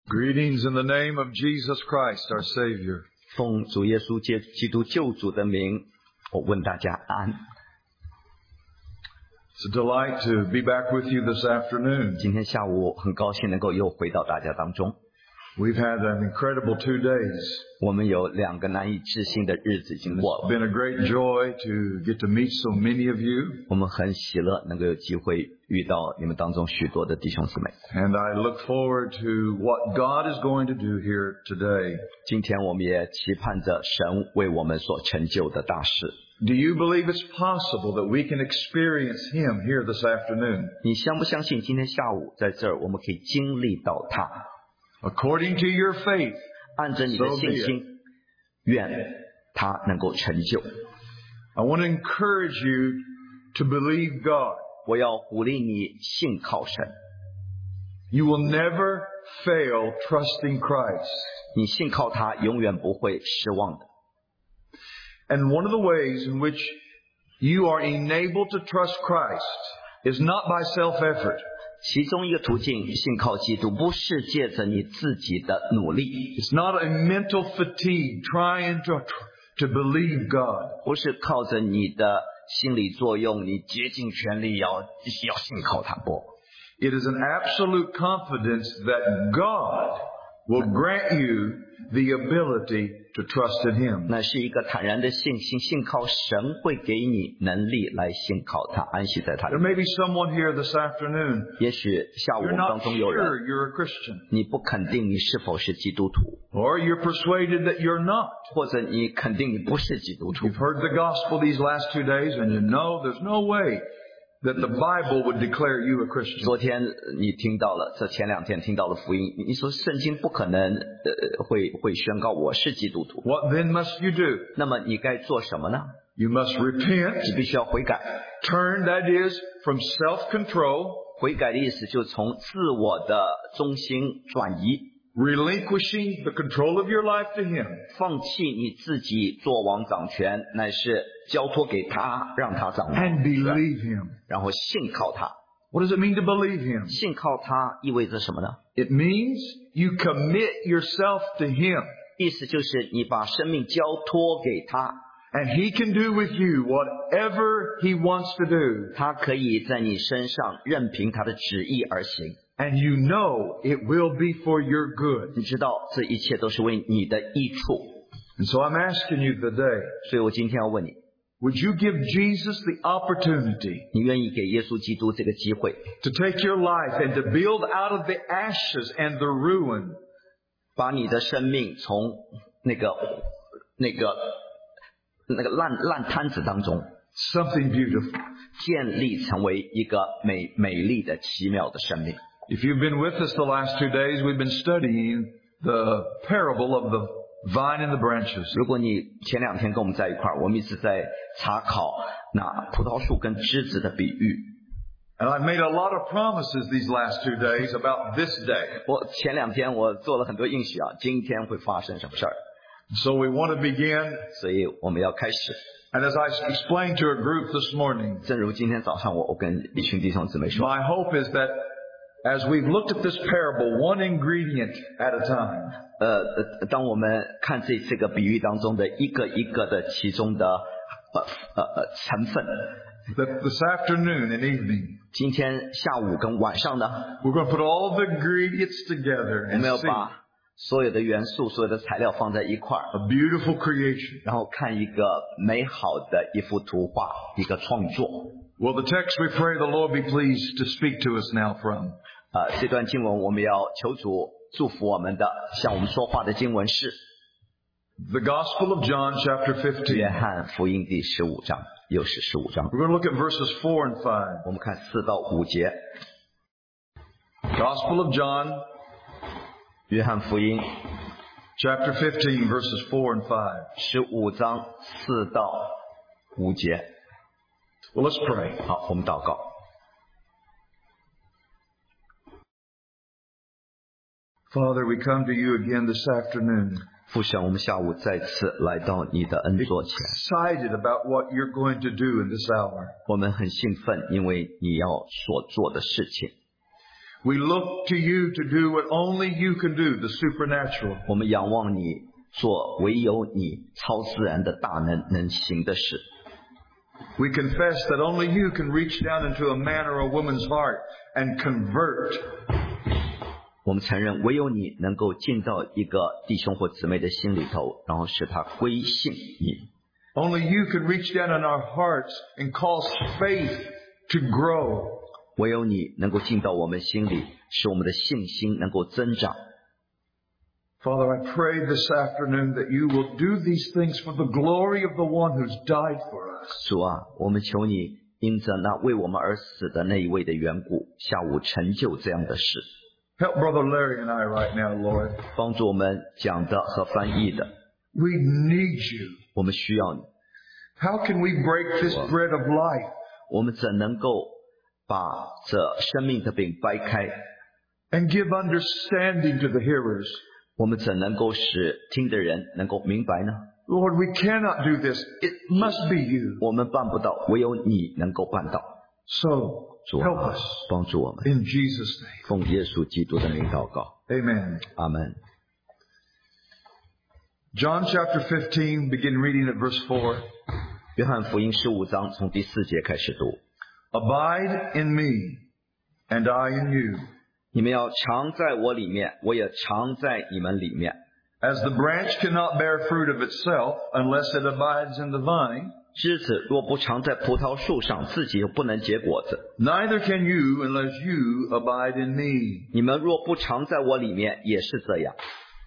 Greetings in the name of Jesus Christ, our Savior. 奉主耶稣基督救主的名，我问大家安。 It's a delight to be back with you this afternoon. 今天下午很高兴能够又回到大家当中。 We've had an incredible 2 days. 我们有2个难以置信的日子已经过 It's 了。 been a great joy to get to meet so many of you. 我们很喜乐能够有机会遇到你们当中许多的弟兄姊妹。 And I look forward to what God is going to do here today. 今天我们也期盼着神为我们所成就的大事。 Do you believe it's possible that we can experience Him here this afternoon? 你相不相信今天下午在这儿我们可以经历到他？ According to your faith, 按着你的信心，愿他能够成就。 I want to encourage you to believe God. 我要鼓励你信靠神。 You will never fail trusting Christ. 你信靠他永远不会失望的。 And one of the ways in which you are enabled to trust Christ is not by self-effort. 其中一个途径，信靠基督，不是借着你自己的努力， It's not a mental fatigue trying to believe God. 不是靠着你的心理作用，你竭尽全力要信靠他。不， It is an absolute confidence that God will grant you the ability to trust in Him. 那是一个坦然的信心，信靠神会给你能力来信靠他，安息在他里 There 面。 may be someone here this afternoon. 也许下午我 You're 们当 not 中有人， sure you're a Christian. 你不肯定你是否是基督徒， Or you're persuaded that you're not. 或者你肯定你不是基督徒。 You've heard the gospel these last 2 days and you know there's no way that the Bible would declare you a Christian. 昨天你听到了，这前2天听到了福音，你说圣经不可能会宣告我是基督徒。 What then must you do? 那么你该做什么呢？ You must repent. 你必须要悔改。 Turn, that is, from self-control, 悔改的意思就是从自我的中心转移， relinquishing the control of your life to Him. 放弃你自己做王掌权，乃是交托给他，让他掌 And 权， believe Him. 然后信靠他。 What does it mean to believe Him? 信靠他意味着什么呢？ It means you commit yourself to Him. 意思就是你把生命交托给他， And He can do with you whatever He wants to do. 他可以在你身上任凭他的旨意而行。 And you know it will be for your good. 你知道这一切都是为你的益处， And so I'm asking you today, 所以我今天要问你， would you give Jesus the opportunity 你愿意给耶稣基督这个机会， to take your life and to build out of the ashes and the ruin 把你的生命从那个烂摊子当中 something beautiful? 建立成为一个美丽的奇妙的生命？ If you've been with us the last 2 days, we've been studying the parable of the vine and the branches. 如果你前2天跟我们在一块儿，我们一直在查考那葡萄树跟枝子的比喻。 And I've made a lot of promises these last 2 days about this day. 我前2天我做了很多应许啊，今天会发生什么事儿？ So we want to begin. 所以我们要开始。 And as I explained to a group this morning, 正如今天早上我跟一群弟兄姊妹说， my hope is that as we've looked at this parable, one ingredient at a time, 当我们看这个比喻当中的一个的其中的成分， that this afternoon and evening, 今天下午跟晚上呢， we're going to put all the ingredients together 我们 and 要 see 把所有的元素、所有的材料放在一块儿， a beautiful creation. 然后看一个美好的一幅图画，一个创作。 Well, the text we pray the Lord be pleased to speak to us now from. 这段经文我们要求主祝福我们的，向我们说话的经文是 The Gospel of John, chapter 约 15. 翰福音第15章，又是15章。 We're going to look at verses 4 and 5. 我们看4到5节， Gospel of John, 约翰福音 chapter 15, verses 4 and 5. 15章4到5节。 Well, let's pray. 好，我们祷告。 Father, we come to you again this afternoon, 父神，我们下午再次来到你的恩座前， excited about what you're going to do in this hour. 我们很兴奋，因为你要所做的事情。 We look to you to do what only you can do, the supernatural. 我们仰望你做唯有你超自然的大能行的事。 We confess that only you can reach down into a man or a woman's heart and convert. 我们承认唯有你能够进到一个弟兄或姊妹的心里头，然后使他归信你。 Only you can reach down in our hearts and cause faith to grow. 唯有你能够进到我们心里，使我们的信心能够增长。 Father, I pray this afternoon that you will do these things for the glory of the one who's died for us. 主啊，我们求你因着那为我们而死的那一位的缘故，下午成就这样的事。 Help Brother Larry and I right now, Lord. 帮助我们讲的和翻译的。 We need you. 我们需要你。 How can we break this bread of life? 我们怎能够把这生命的饼掰开 And give understanding to the hearers? 我们怎能够使听的人能够明白呢？ Lord, we cannot do this. It must be you. 我们办不到，唯有你能够办到。 So, 主 help 啊 us. 帮助我们。 In Jesus' name. 奉耶稣基督的名祷告。 Amen. 阿门。 John chapter 15, begin reading at verse 4. 约翰福音15章从第4节开始读。 Abide in me, and I in you. 你们要常在我里面，我也常在你们里面。 As the branch cannot bear fruit of itself unless it abides in the vine, 枝子若不常在葡萄树上，自己就不能结果子。 neither can you unless you abide in me. 你们若不常在我里面，也是这样。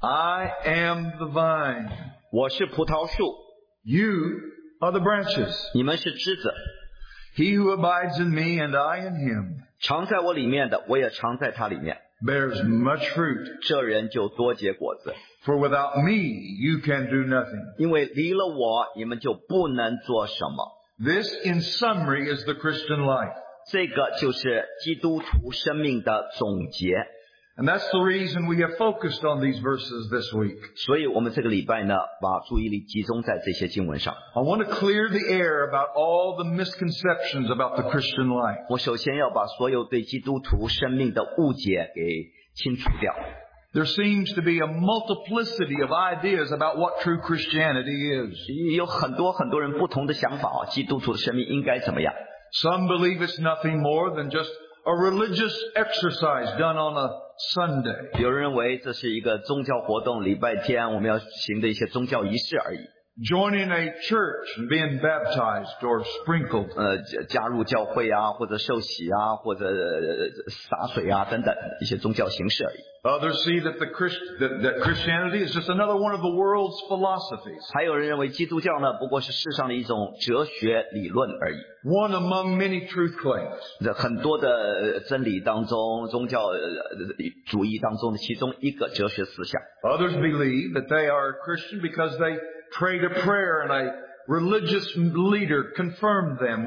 I am the vine. 我是葡萄树， You are the branches. 你们是枝子。 He who abides in me and I in him 常在我里面的，我也常在他里面。 bears much fruit. 这人就多结果子。 For without me you can do nothing. 因为离了我，你们就不能做什么。 This, in summary, is the Christian life. 这个就是基督徒生命的总结。 And that's the reason we have focused on these verses this week. 所以我们这个礼拜呢，把注意力集中在这些经文上。 I want to clear the air about all the misconceptions about the Christian life. 我首先要把所有对基督徒生命的误解给清除掉。 There seems to be a multiplicity of ideas about what true Christianity is. 有很多人不同的想法基督徒的生命应该怎么样？ Some believe it's nothing more than just a religious exercise done on a Sunday. 有人认为这是一个宗教活动，礼拜天我们要行的一些宗教仪式而已。 Joining a church and being baptized or sprinkled. 加入教会啊，或者受洗啊，或者洒水啊等等一些宗教形式而已。 Others see that that Christianity is just another one of the world's philosophies. 还有人认为基督教呢，不过是世上的一种哲学理论而已。 One among many truth claims. 在很多的真理当中，宗教主义当中的其中一个哲学思想。 Others believe that they are a Christian because they prayed a prayer and a religious leader confirmed them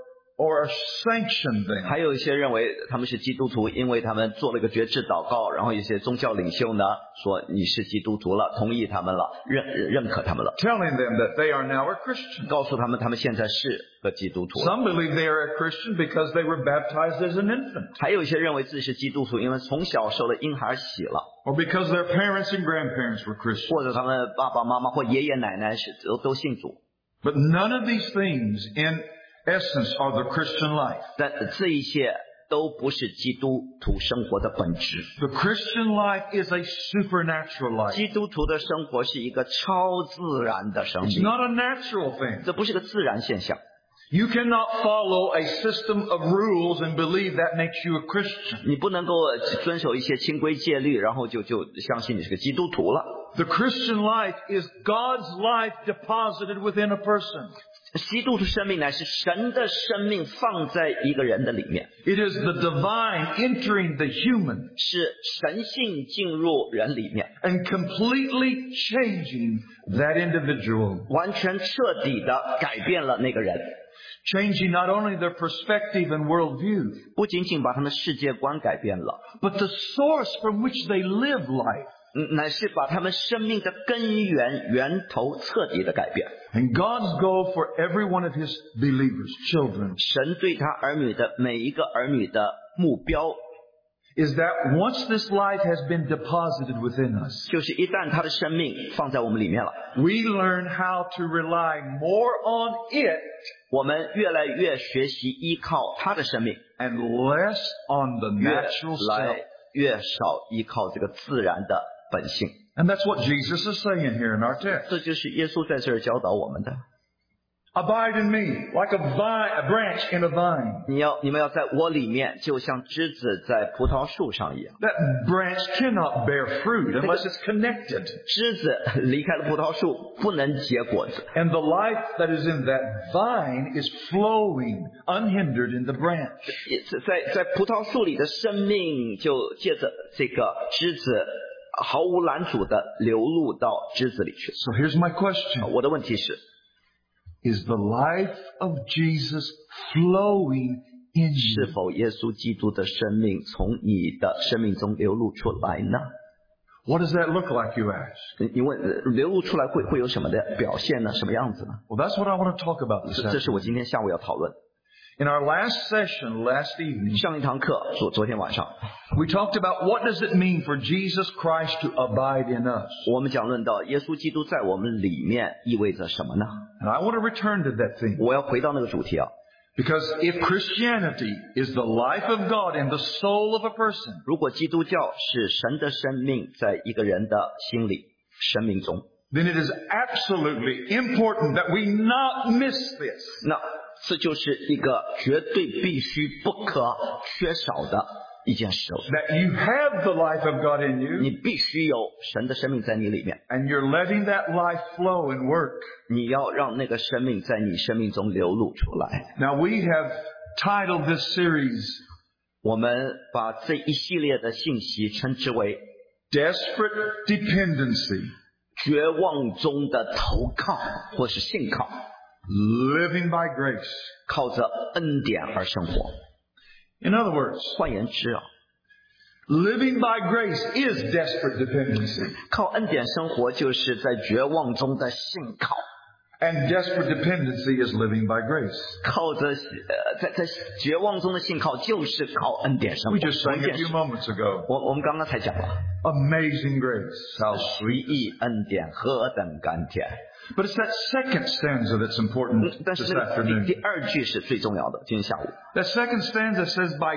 or sanctioned them. 还有一些认为他们是基督徒，因为他们做了一个决志祷告，然后一些宗教领袖呢说你是基督徒了，同意他们了，认可他们了， Telling them that they are now a Christian. 告诉他们他们现在是个基督徒。 Some believe they are a Christian because they were baptized as an infant. 还有一些认为自己是基督徒，因为从小受了婴孩洗了， Or because their parents and grandparents were Christians. 或者他们爸爸妈妈或爷爷奶奶都信主。 But none of these things in essence are the Christian life. 但这一切都不是基督徒生活的本质。 The Christian life is a supernatural life. 基督徒的生活是一个超自然的生 It's 命， not a natural thing. 这不是个自然现象。 You cannot follow a system of rules and believe that makes you a Christian. 你不能够遵守一些清规戒律，然后就相信你是个基督徒了。 The Christian life is God's life deposited within a person. 基督徒生命乃是神的生命放在一个人的里面， It is the divine entering the human 是神性进入人里面， and completely changing that individual. 完全彻底的改变了那个人， Changing not only their perspective and worldview, 不仅仅把他们世界观改变了， but the source from which they live life. 乃是把他们生命的根源源头彻底的改变。 And God's goal for every one of His believers, children, 神对他儿女的每一个儿女的目标 is that once this life has been deposited within us, 就是一旦他的生命放在我们里面了， we learn how to rely more on it 我们越来越学习依靠他的生命， and less on the 越 natural self. 来越少依靠这个自然的本性。 And that's what Jesus is saying here in our text. 这就是耶稣在这儿教导我们的。 Abide in me, like a branch in a vine. 你们要在我里面，就像枝子在葡萄树上一样。 That branch cannot bear fruit unless it's connected. 枝子离开了葡萄树，不能结果子。 And the life that is in that vine is flowing unhindered in the branch. 在葡萄树里的生命，就借着这个枝子，毫无拦阻的流入到枝子里去。 So here's my question. 我的问题是， Is the life of Jesus flowing in 是 you? 否耶稣基督的生命从你的生命中流露出来呢？ What does that look like, you ask? 你问流露出来会有什么的表现呢？什么样子呢？ Well, that's what I want to talk about this 这是 afternoon. 我今天下午要讨论。 In our last session, last evening, 上一堂课，昨天晚上， we talked about what does it mean for Jesus Christ to abide in us. 我们讲论到耶稣基督在我们里面意味着什么呢？ And I want to return to that theme. 我要回到那个主题啊， Because if Christianity is the life of God in the soul of a person, 如果基督教是神的生命在一个人的心里、生命中， then it is absolutely important that we not miss this. 那这就是一个绝对必须不可缺少的一件事了。 That you have the life of God in you, 你必须有神的生命在你里面， and you're letting that life flow and work. 你要让那个生命在你生命中流露出来。 Now we have titled this series, 我们把这一系列的信息称之为 Desperate Dependency, 绝望中的投靠或是信靠， Living by Grace. 靠着恩典而生活。 In other words, 换言之啊， living by grace is desperate dependency. 靠恩典生活就是在绝望中的信靠， And desperate dependency is living by grace. 靠着在绝望中的信靠就是靠恩典生活。 We just sang 同一 a 件 few 事 moments ago. 我们刚刚才讲了， Amazing grace. How 随意恩典何等甘甜。 But it's that second stanza that's important 但是 this 那个 afternoon. 第二句是最重要的，今天下午。 That second stanza says, by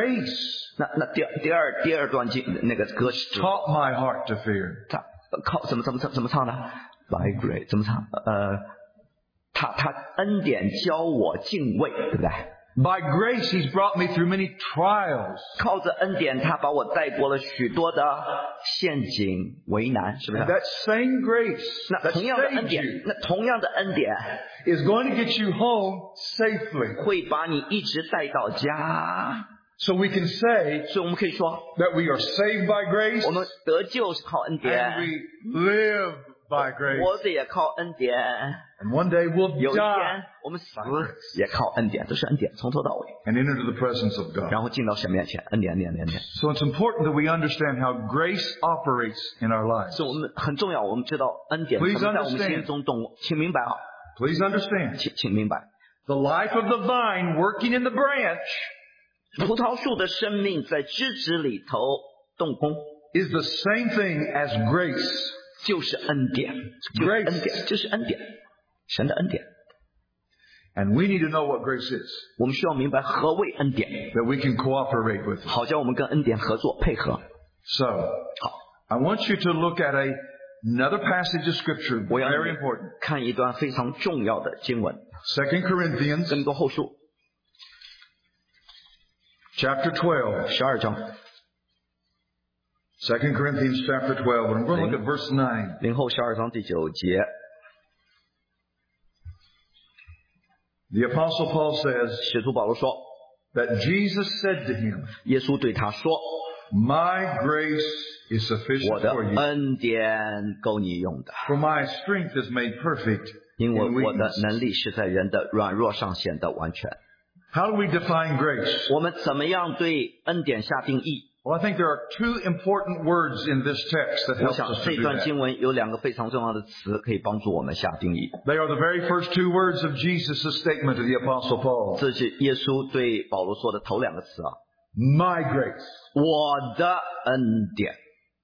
grace 那第二段那个歌词， taught my heart to fear. 他靠怎么唱的 ？By grace 怎么唱？他恩典教我敬畏，对不对？ By grace he's brought me through many trials. 靠着恩典，他把我带过了许多的陷阱、为难，是不是 And？that same grace 那 that 同样的恩 saved 典 you， 那同样的恩典 is going to get you home safely. 会把你一直带到家， So we can say 所以我们可以说， that we are saved by grace 我们得救是靠恩 and 典， we live by grace. 活着也靠恩典。 And one day we'll 有一 die 天我们死也靠恩典，这是恩典，从头到尾， and enter to the presence of God. 然后进到神面前，恩典。 So it's important that we understand how grace operates in our lives. 所以我们很重要，我们知道恩典 Please 怎么在我们 understand. 心中动，请明白啊， Please understand. 请明白， The life of the vine working in the branch 葡萄树的生命在枝子里头动工， is the same thing as grace. 就是恩典，就是恩典，就是恩典，神的恩典。 And we need to know what grace is, 我们需要明白何谓恩典， that we can cooperate with it. 好叫我们跟恩典合作配合。 So, 好， I want you to look at another passage of Scripture, 我要 very important. 看一段非常重要的经文， 2 Corinthians 哥林多后书 chapter 12. 12章， 2 Corinthians chapter 12. And I'm going to look at verse 9. 林后12章第9节， The Apostle Paul says 使徒保罗说， that Jesus said to him, 耶稣对他说， My grace is 我 sufficient 的 for you, 恩典够你用的， for my strength is made perfect 因 in 为我的 weakness. 能力是在人的软弱上显得完全。 How do we define grace? 我们怎么样对恩典下定义？ Well, I think there are two important words in this text that 我 help 想 us to 这 do 段 that. 经文有2个非常重要的词可以帮助我们下定义。 They are the very first two words of Jesus' statement to the Apostle Paul. 这是耶稣对保罗说的头2个词啊。 My grace. 我的恩典。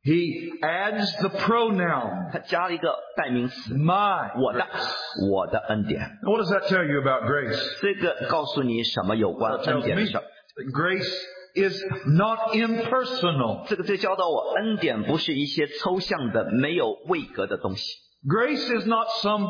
He adds the pronoun. 他加了一个代名词 My 我的恩典。 What does that tell you about grace? 这个告诉你什么有关 It 恩 tells 典的 me 事儿？ that grace is not impersonal. 这个就教导我，恩典不是一些抽象的、没有位格的东西。 Grace is not some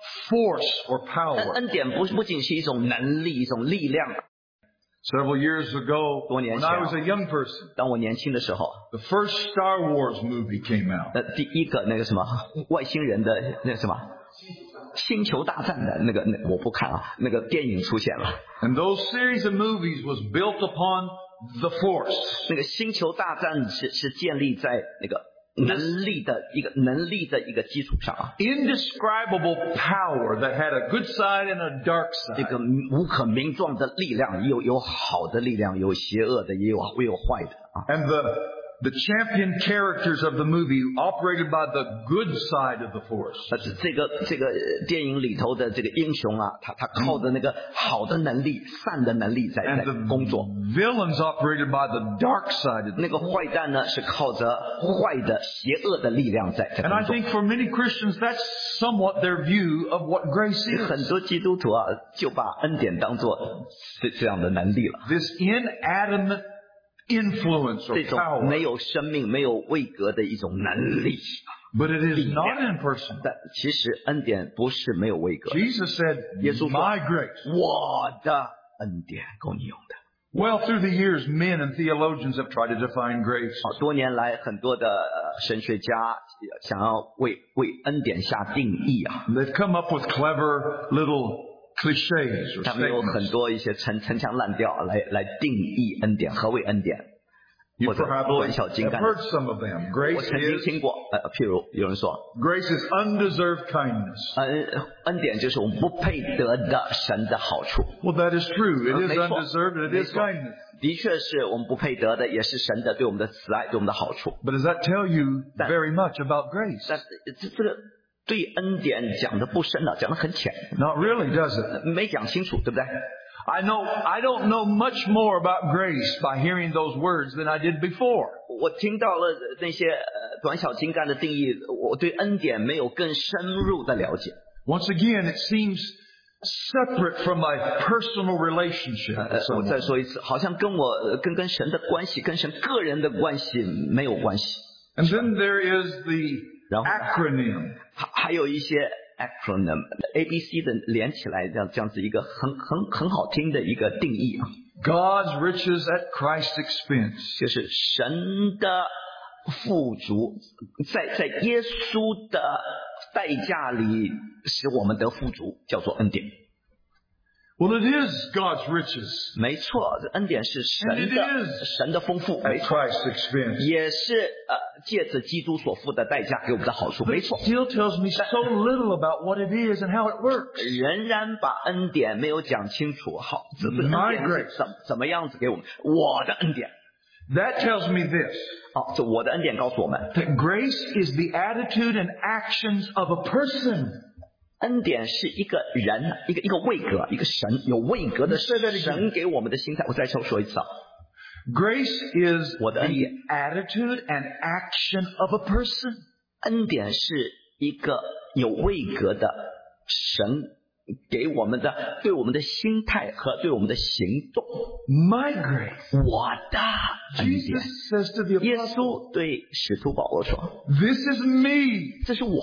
force or power. 恩典不仅是一种能力、一种力量。 Several years ago, 多年 when 前 I was a young person, 当我年轻的时候， the first Star Wars movie came out. 第一个那个什么外星人的那个什么星球大战的那个我不看啊，那个电影出现了。 And those series of movies was built upon the force. 那个星球大战是建立在那个能力的一个基础上啊， Indescribable power that had a good side and a dark 这 side. 个无可名状的力量，有好的力量，有邪恶的，也有坏的啊。 And the champion characters of the movie operated by the good side of the force. 这个电影里头的这个英雄啊，他靠着那个好的能力、善的能力在 And the 工作。 villains operated by the dark side of the 那个坏蛋呢，是靠着坏的、邪恶的力量在 And I 工作。 think for many Christians, that's somewhat their view of what grace 很 is. 多基督徒啊，就把恩典当作这样的能力了。 This inanimate influence or 这种 power. 没有生命、没有位格的一种能力。 But it is not impersonal. 但其实恩典不是没有位格。 Jesus said, 耶稣说 my grace. 我的恩典够你用的。 Well, through the years, men and theologians have tried to define grace. 多年来，很多的神学家想要为恩典下定义啊， They've come up with clever little cliches or 他们有很 statements. 多一些陈腔滥调来定义恩典，何为恩典， You 或者 perhaps 短小精 have 干。 heard some of them. 我 Grace 曾经 is, 听过，譬如有人说， grace is undeserved kindness. 恩典就是我们不配得的神的好处。 Well, that is true. It is 没错 undeserved and it 没 is 错 kindness. 的确是我们不配得的，也是神的对我们的慈爱，对我们的好处。 But does that tell you That- very much about grace? 但这个对恩典讲的不深了，讲的很浅， Not really, does it? 没讲清楚，对不对？ I don't know much more about grace by hearing those words than I did before. 我听到了那些短小精干的定义，我对恩典没有更深入的了解。 Once again, it seems separate from my personal relationship with 我再 someone. 说一次，好像跟神的关系，跟神个人的关系没有关系。 And then there is the 然后呢 acronym. 还有一些 acronym ABC 的连起来，这样子一个很好听的一个定义啊， God's riches at Christ's expense. 就是神的富足，在耶稣的代价里使我们得富足，叫做恩典。 Well, it is God's riches 没错，恩典是 And it is 神的丰富，没 at 错， Christ's expense. 也是借着基督所付的代价给我们的好处， But 没 it 错。 still tells me so little about what it is and how it works. 仍然把恩典没有讲清楚，好，这个恩 My 典是 grace 怎么样子给我们？我的恩典， That tells me this, 好，这我的恩典告诉我们， that grace is the attitude and actions of a person. 恩典是一个人，一个位格，一个神有位格的神给我们的心态。我再说一次啊， Grace is 我的恩典， the attitude and action of a person. 恩典是一个有位格的神给我们的，对我们的心态和对我们的行动。 My grace. 我的恩典， Jesus says to the 耶 apostle, 稣对使徒保罗说 this is me：“ 这是我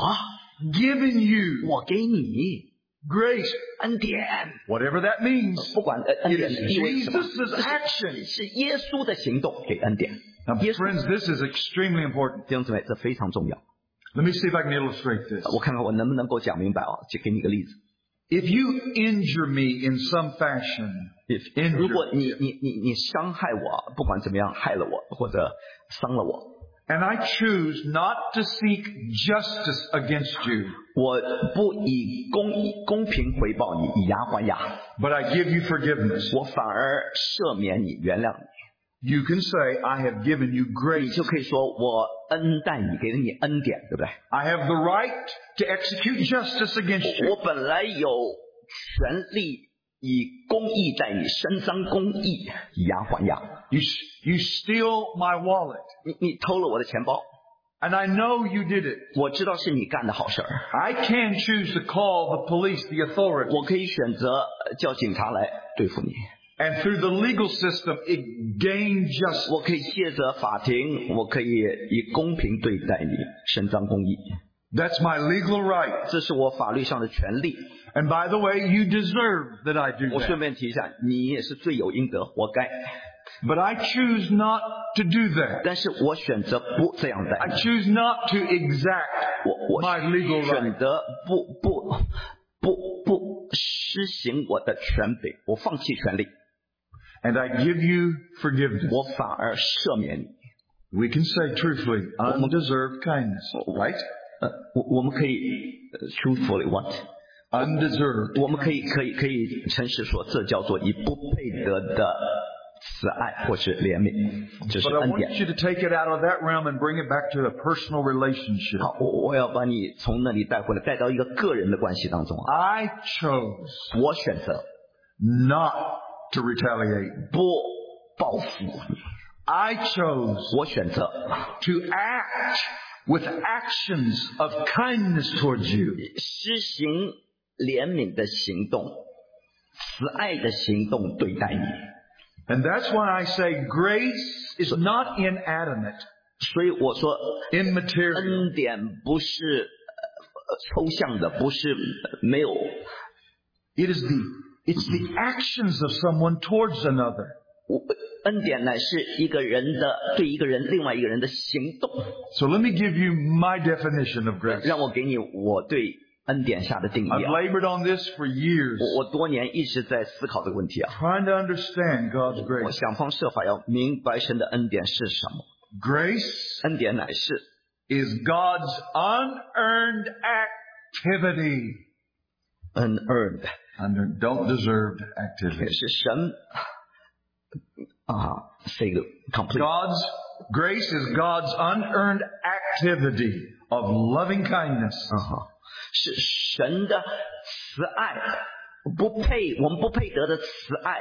giving you 我给你 grace. 恩典。” Whatever that means. 不管恩 It 典 is 意味什么， Jesus' action. 是耶稣的行动给恩典。 Now, 耶稣 friends, this is extremely important. 弟兄姊妹，这非常重要。 Let me see if I can illustrate this. 我看看我能不能够讲明白啊？就给你个例子。 If you injure me in some fashion, 如果 injure, 你伤害我，不管怎么样害了我或者伤了我， and I choose not to seek justice against you, 我不以公平回报你，以牙还牙， but I give you forgiveness, 我反而赦免你，原谅你。 you can say, I have given you 你 grace. 就可以说我恩待你，给了你恩典，对不对？ I have the right to execute justice against you. 我本来有权利， 以公义待你，伸张公义，以牙还牙。 You steal my wallet. 你偷了我的钱包， And I know you did it. 我知道是你干的好事儿。 I can choose to call the police, the authorities. 我可以选择叫警察来对付你， And through the legal system, it gain justice. 我可以借着法庭，我可以以公平对待你，伸张公义。 That's my legal right. 这是我法律上的权利。 And by the way, you deserve that I do 我顺 that. 便提一下，你也是罪有应得，活该。 But I choose not to do that. 但是我选择不这样待 I 你， choose not to exact 我 my legal 选 right. 择不施行我的权柄，我放弃权利， And I give you forgiveness. 我反而赦免你。 We can say truthfully, undeserved kindness, right? 我们可以truthfully what？ Undeserved. 我们可以诚实说，这叫做以不配得的慈爱或是怜悯，这是 But I 恩 want 典。 you to take it out of that realm and bring it back to a personal relationship. 好，我要把你从那里带回来，带到一个个人的关系当中。 I chose 我选择 not to retaliate. 不报复你， I chose 我选择 to act with actions of kindness towards you. 施行怜悯的行动、慈爱的行动对待你。 And that's why I say grace is not inanimate, 所以我说， immaterial. 恩典不是抽象的，不是没有。 It's the actions of someone towards another. 恩典乃是一个人的对一个人另外一个人的行动。 So let me give you my definition of grace. 让我给你我对恩典下的定义 I've 啊！ labored on this for years, 我多年一直在思考这个问题啊， trying to understand God's 我 grace. 想方设法要明白神的恩典是什么。 Grace 恩典乃是 is God's unearned activity. unearned， Don't deserved 也 activity. 是神say the complete。 Grace is God's unearned activity of loving kindness. 是神的慈爱，我们不配得的慈爱。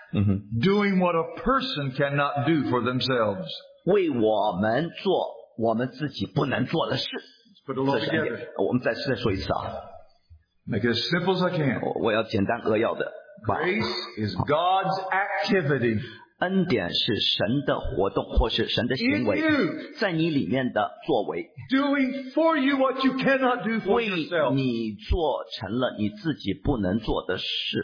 Doing what a person cannot do for themselves. 为我们做我们自己不能做的事。 Put it all 这是恩 together. 典。我们再说一次啊， Make it as simple as I can. 我要简单扼要的把 Grace is God's activity 恩典是神的活动或是神的 in 行为， you, 在你里面的作为， doing for you what you cannot do for 为 yourself. 你做成了你自己不能做的事。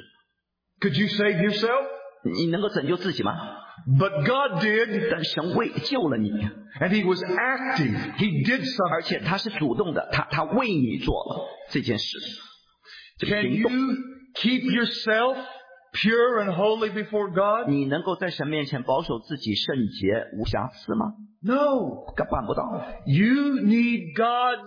Could you save yourself? 你能够拯救自己吗？ But God did, 但神为救了你， and He was active. He did 而 something. 且他是主动的，他为你做了这件事，这个 Can 行动。 you keep yourself pure and holy before God? 你能够在神面前保守自己圣洁无瑕疵吗？ No. 办不到。 You need God's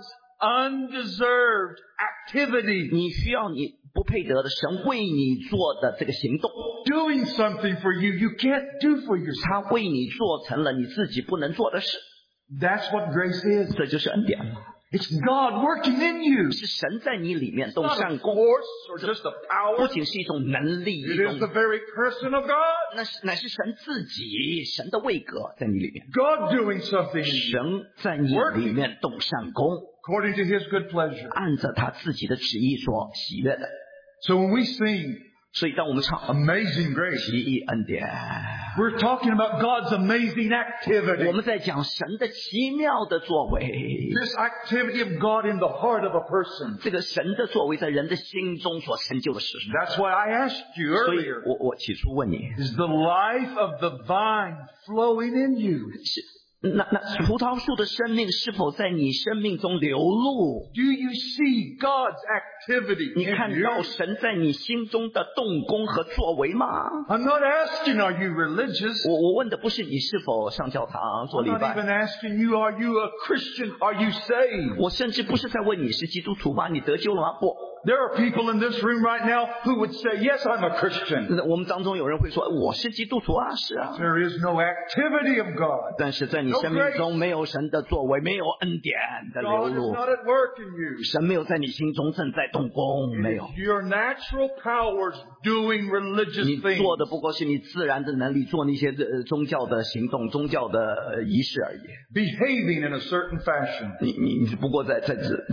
undeserved activity, 你需要你不配得的神为你做的这个行动， doing something for you you can't do for yourself. 他为你做成了你自己不能做的事， That's what grace is. 这就是恩典。 It's God working in you. 是神在你里面动 Not a 善功， force or just a 不 power. 仅是一种能力， It 一 is the 种 very person of God. 乃是神自己，神的位格在你里面， God doing something in you 神在你里面动善功， according to His good pleasure. 按着他自己的旨意所喜悦的。 So when we sing 所以当我们唱 Amazing Grace, 奇异恩典， we're talking about God's amazing 我 activity. 们在讲神的奇妙的作为。 This activity of God in the heart of a person. 这个神的作为在人的心中所成就的事， That's why I asked you 所以 earlier. 我起初问你， Is the life of the vine flowing in you? 那葡萄树的生命是否在你生命中流露？ Do you see God's activity 你 in 看 you? 到神在你心中的动工和作为吗？ I'm not asking, are you religious? 我问的不是你是否上教堂做 I'm 礼 not 拜， even asking you, are you a Christian? Are you saved? 我甚至不是在问你是基督徒吗？你得救了吗？不， there are people in this room right now who would say, yes, I'm a Christian. 我们当中有人会说我是基督徒啊，是啊。 There is no activity of God. 但是在你生命中没有神的作为，没有恩典的流 God is 露， not at work in you. 神没有在你心中正在动工，没有。 Your natural powers doing religious 你 things. 做的不过是你自然的能力，做那些宗教的行动、宗教的仪式而已。 Behaving in a certain fashion. 你不过在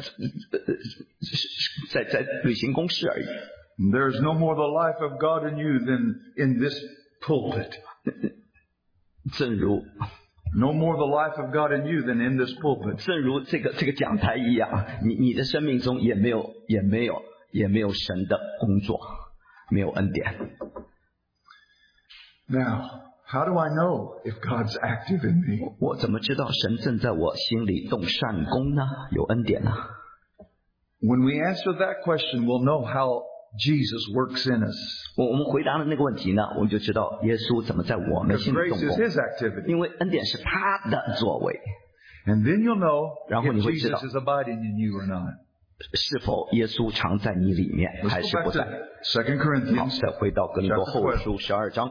履行公事而已。 There's no more the life of God in you than in this pulpit. 正如 No more the life of God in you than in this pulpit. 正如这个讲台一样，你的生命中也没有神的工作，没有恩典。 Now, how do I know if God's active in me? 我怎么知道神正在我心里动善功呢？有恩典呢？ When we answer that question, we'll know how Jesus works in us. 我们回答了那个问题呢，我们就知道耶稣怎么在我们 Because 心里 grace 动 is 工， His activity. 因为恩典是他的作为。 And then you'll know 然后你 if 会知道 Jesus is abiding in you or not. 是否耶稣常在你里面，还 Let's 是 go 不 back 在？ to 2 好， Corinthians. 再回到哥林多后书12章，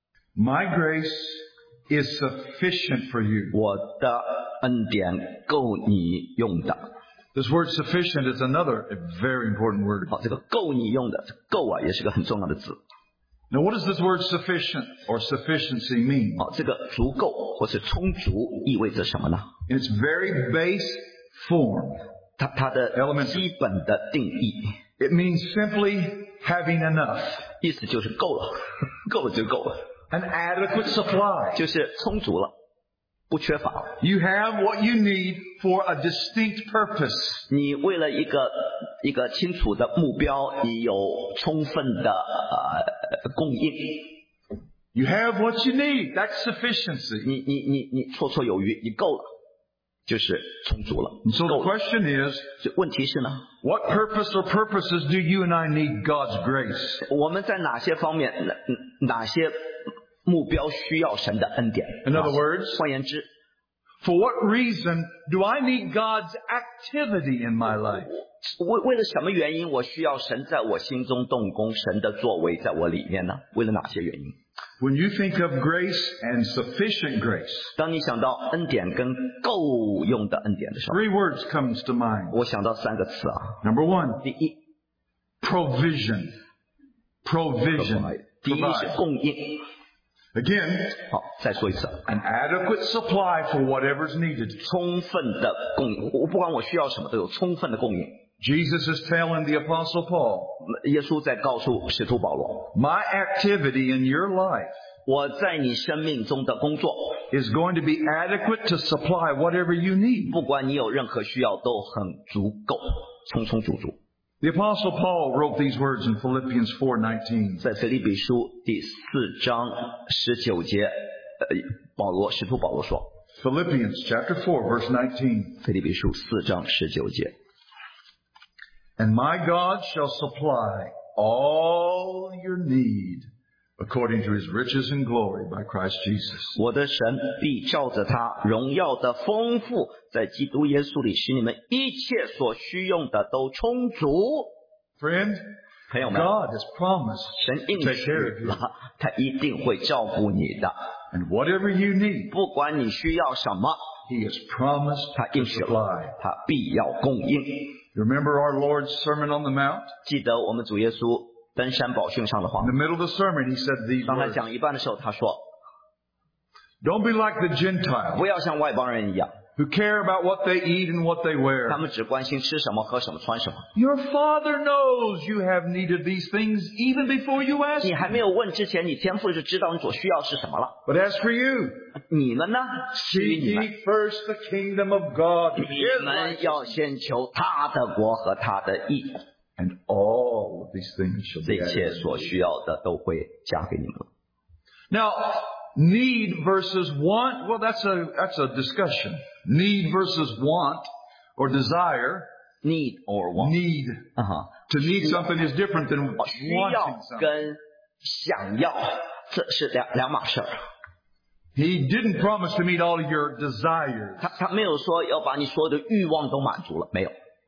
My grace is sufficient for you. 我的恩典够你用的。 This word sufficient is another very important word. 好，这个够你用的，这个够啊，也是个很重要的字。 Now, what does this word sufficient or sufficiency mean? 好，这个足够或是充足意味着什么呢？ In its very base form, 它的基本的定义， it means simply having enough, 意思就是够了，够了就够了， an adequate supply. 就是充足了，不缺乏。 You have what you need for a distinct purpose. 你为了一个清楚的目标，你有充分的供应。 You have what you need. That's sufficiency. 你绰绰有余，你够了，就是充足了。 And so 够 the 了。 question is, 这问题是呢， what purpose or purposes do you and I need God's grace? 我们在哪些方面、哪些目标需要神的恩典？ In other words, 换言之， for what reason do I need God's activity in my life? 为了什么原因我需要神在我心中动工，神的作为在我里面呢？为了哪些原因？ When you think of grace and sufficient grace, 当你想到恩典跟够用的恩典的时候， three words comes to mind. 我想到三个词啊。 Number one, 第一， provision. Provision. 第一是 Provide. 供应。 Again, 好，再说一次， an adequate supply for whatever's needed. 充分的供应。我不管我需要什么，都有充分的供应。 Jesus is telling the Apostle Paul, 耶稣在告诉使徒保罗， my activity in your life 我在你生命中的工作， is going to be adequate to supply whatever you need. 不管你有任何需要，都很足够，充充足足。 The Apostle Paul wrote these words in Philippians 4:19. 在腓立比书第4章19节，使徒保罗说， Philippians chapter 4, verse 19. 腓立比书4章19节， And my God shall supply all your need according to his riches and glory by Christ Jesus. 我的神必照着他荣耀的丰富，在基督耶稣里使你们一切所需用的都充足。 Friend, 朋友们， God has promised 神 to 应 take 许 care of you. 了，他一定会照顾你的， And whatever you need, 不管你需要什么， he has promised 他 to 应许 supply. 了，他必要供应。 Remember our Lord's Sermon on the Mount? 记得我们主耶稣登山宝训上的话 In，the middle of the sermon, he said these 当他 words. 讲一半的时候，他说 Don't be like the Gentiles 不要像外邦人一样， who care about what they eat and what they 他 wear. 们只关心吃什么、喝什么、穿什么。 Your Father knows you have need of these things even before you ask. 你还没有问之前，你天父就知道你所需要是什么了。 But as for you, 你们呢？至于 seek 你们， ye first the kingdom of God, 你们要先求他的国和他的义， and all of these things shall 这 be 一切 added. 所需要的都会加给你们了。 Now, need versus want, well, that's a discussion. Need versus want or desire. Need or want， Need. 啊哈， To need something is different than 需要 wanting something. 跟想要，这是两码事儿。 He didn't promise to meet all of your desires. 他没有说要把你所有的欲望都满足了，没有。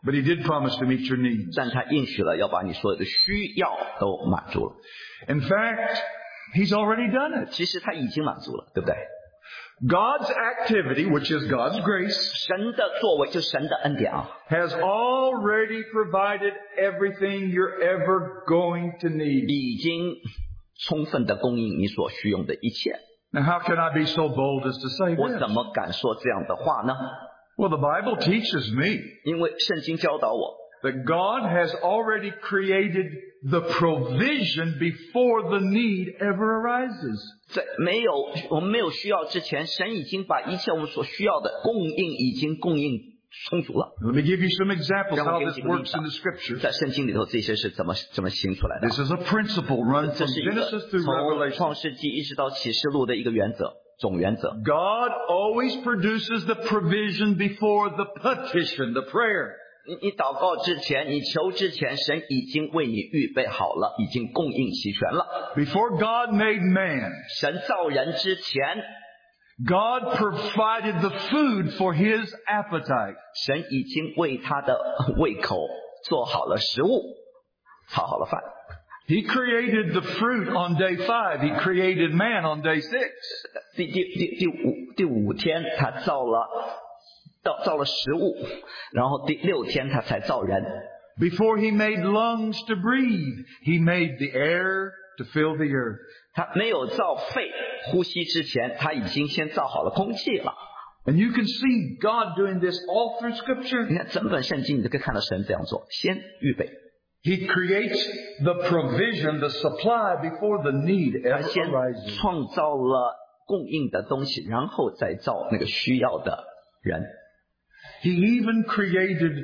But he did promise to meet your needs. 但他应许了要把你所有的需要都满足了。 In fact, he's already done it. 其实他已经满足了，对不对？ God's activity, which is God's grace, 神的作为就是神的恩典啊， has already provided everything you're ever going to need. 已经充分的供应你所需用的一切。 Now, how can I be so bold as to say 我 this? 怎么敢说这样的话呢？ Well, the Bible teaches me 因为圣经教导我， that God has already created the provision before the need ever arises. 在我们没有需要之前，神已经把一切我们所需要的供应已经供应充足了。 Let me give you some examples 让我 how 给你 this 几个例 works 子 in the Scriptures. 在圣经里头这些是怎么行出来的？ This is a principle run 这 from 是一个 Genesis through 从 Revelation. 创世纪一直到启示录的一个原则，总原则。 God always produces the provision before the petition, the prayer. 你祷告之前，你求之前，神已经为你预备好了，已经供应齐全了。 Before God made man, 神造人之前， God provided the food for his appetite. 神已经为他的胃口做好了食物，炒好了饭。 He created the fruit on day 5. He created man on day 6. 第五天，他造了食物，然后第6天他才造人。 Before he made lungs to breathe, he made the air to fill the earth. 他没有造肺呼吸之前，他已经先造好了空气了。 And you can see God doing this all through 你 Scripture. 看整本圣经，你都可以看到神这样做，先预备， He creates the provision, the supply before the need 他 ever 先 arises. 创造了供应的东西，然后再造那个需要的人。 He even created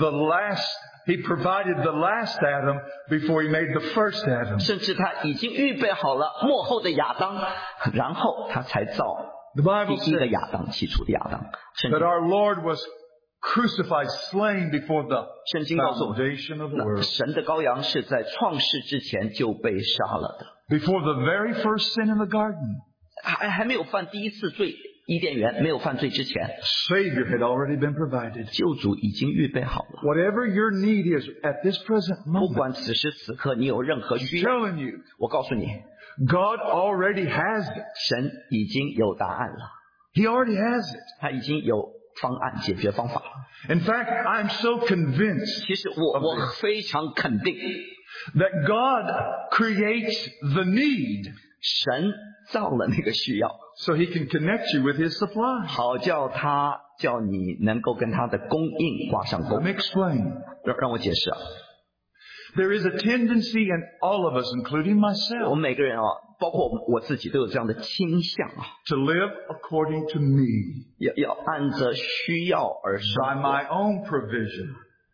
He provided the last Adam before he made the first Adam. 甚至他已经预备好了末后的亚当，然后他才造 The 第 Bible 一个 says 亚当，起初的亚当。圣 that 经 our Lord was crucified, slain before the 圣经告诉我们， foundation of the 那 world. 神的羔羊是在创世之前就被杀了的， Before the very first sin in the garden, 还没有犯第一次罪，伊甸园没有犯罪之前， Savior had already been provided. 救主已经预备好了。 Whatever your need is at this present 不 moment, 管此时此刻你有任何 I'm 需要， telling you, 我告诉你， God already has it. 神已经有答案了， He already has it. 他已经有方案解决方法了。 In fact, I'm so convinced 其实我非常肯定， that God creates the need 神造了那个需要， so he can connect you with his supply. 好叫你能够跟他的供应挂上 Let 钩。 me explain. 让我解释啊， There is a tendency in all of us, including 我 myself, 们每个人啊，包括我自己都有这样的倾向啊， to live according to me, 要按着需要而生 by 活， my own provision,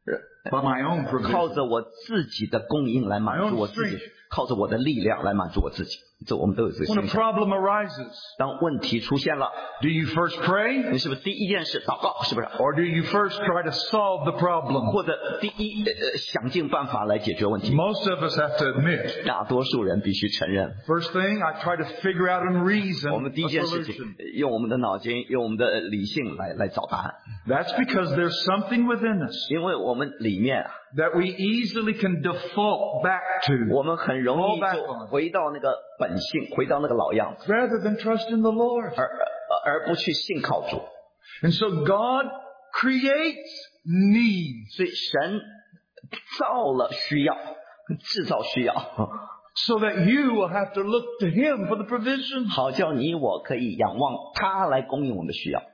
by my own 靠 provision. 着我自己的供应来满足我自己 My own strength， 靠着我的力量来满足我自己。这我们都有这个 When a 倾向。 problem arises, 当问题出现了， do you first pray 你是不是第一件事祷告？是不是？ or do you first try to solve the problem? 或者第一想尽办法来解决问题？ Most of us have to admit, 大多数人必须承认， first thing, I try to figure out and 我 reason 们第一 a 件事情 solution. 用我们的脑筋，用我们的理性来找答案， That's because there's something within us 因为我们里面啊， that we easily can default back to 我们很容易 Fall back 就 on 回到那个本性，回到那个老样子， rather than trust in the Lord. 而不去信靠主。 And so God creates needs 所以神造了需要，制造需要， so that you will have to look to Him for the provision. 好叫你我可以仰望他来供应我们的需要。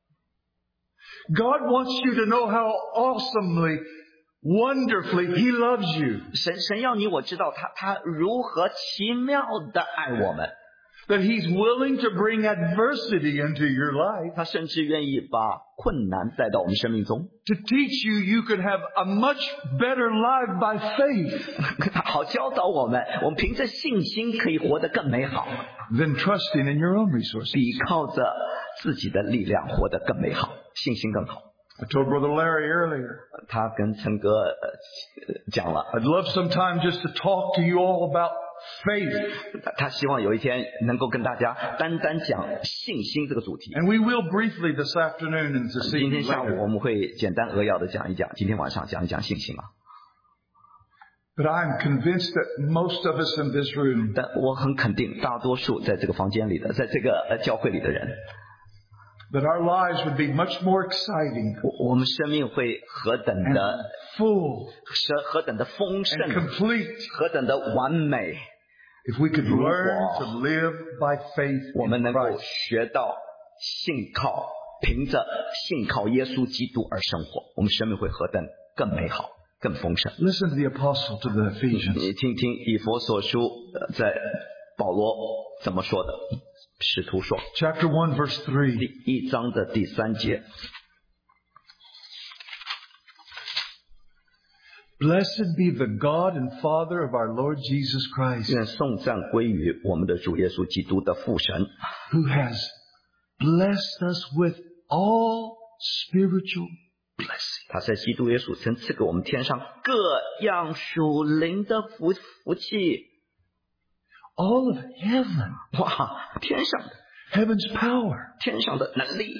God wants you to know how awesomely, wonderfully He loves you. 神要你我知道他如何奇妙的爱我们， That He's willing to bring adversity into your life 他甚至愿意把困难带到我们生命中， to teach you you could have a much better life by faith 好教导我们凭着信心可以活得更美好， than trusting in your own resources. 比靠着自己的力量活得更美好，信心更好。 I told Brother Larry earlier, 他跟陈哥讲了， I'd love sometime just to talk to you all about faith. 他希望有一天能够跟大家单单讲信心这个主题。 And we will briefly this afternoon and this 今天 evening 下午 later. 我们会简单扼要的讲一讲，今天晚上讲一讲信心啊。 But I'm convinced that most of us in this room 但我很肯定，大多数在这个房间里的，在这个教会里的人， that our lives would be much more exciting 我们生命会何等 and 的 full 何等的丰盛， and complete 何等的完美。 if we could 如果 learn to live by faith 我们 in 能够 Christ. 学到凭着信靠耶稣基督而生活，我们生命会何等更美好、更丰盛。 Listen to the apostle to the Ephesians. 你听听以弗所书在保罗怎么说的。使徒说 Chapter 1 verse 3. 第1章的第3节， Blessed be the God and Father of our Lord Jesus Christ, 愿颂赞归于我们的主耶稣基督的父神， who has blessed us with all spiritual blessing. 他在基督耶稣曾赐给我们天上各样属灵的福气。 All of heaven, 哇，天上的 heaven's power, 天上的能力，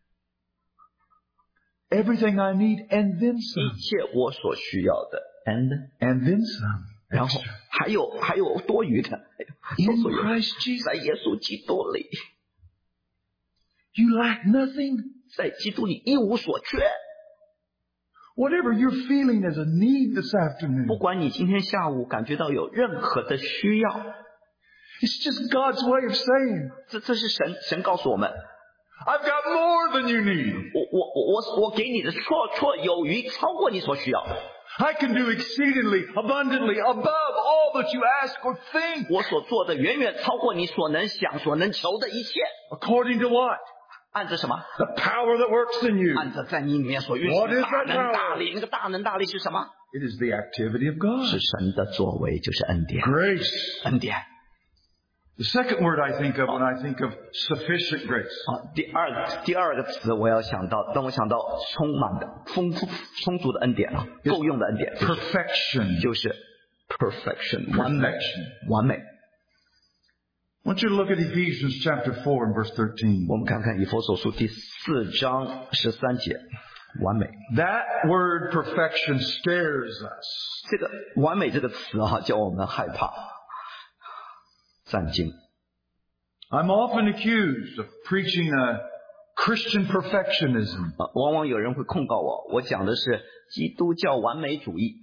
everything I need and then 一 some, 切我所需要的 and then some. 然后 Extra. 还有多余的， In 所有 Christ 在 Jesus, 耶稣基督里， you lack nothing. 在基督里一无所缺。 Whatever you're feeling as a need this afternoon, 不管你今天下午感觉到有任何的需要， it's just God's way of saying, 这是神告诉我们， I've got more than you need. 我给你的绰有余，超过你所需要的。 I can do exceedingly, abundantly, above all that you ask or think. 我所做的远远超过你所能想、所能求的一切。 According to what? 按着什么？ The power that works in you. 按着在你里面所运行 What 的 is 大 that 能 power? 大力。那个大能大力是什么？ It is the activity of God. 是神的作为，就是恩典。 Grace. 恩典。 The second word I think of when I think of sufficient grace 好，第二个词我要想到，当我想到充满的、充足的恩典啊，够用的恩典， perfection. 就是 perfection 完美 Perfection. 完美。 I want you to look at Ephesians chapter 4 and verse 13. 我们看看以弗所书第4章13节，完美。 That word perfection scares us. 这个完美这个词啊，叫我们害怕、战惊。 I'm often accused of preaching a Christian perfectionism. 往往有人会控告我讲的是基督教完美主义，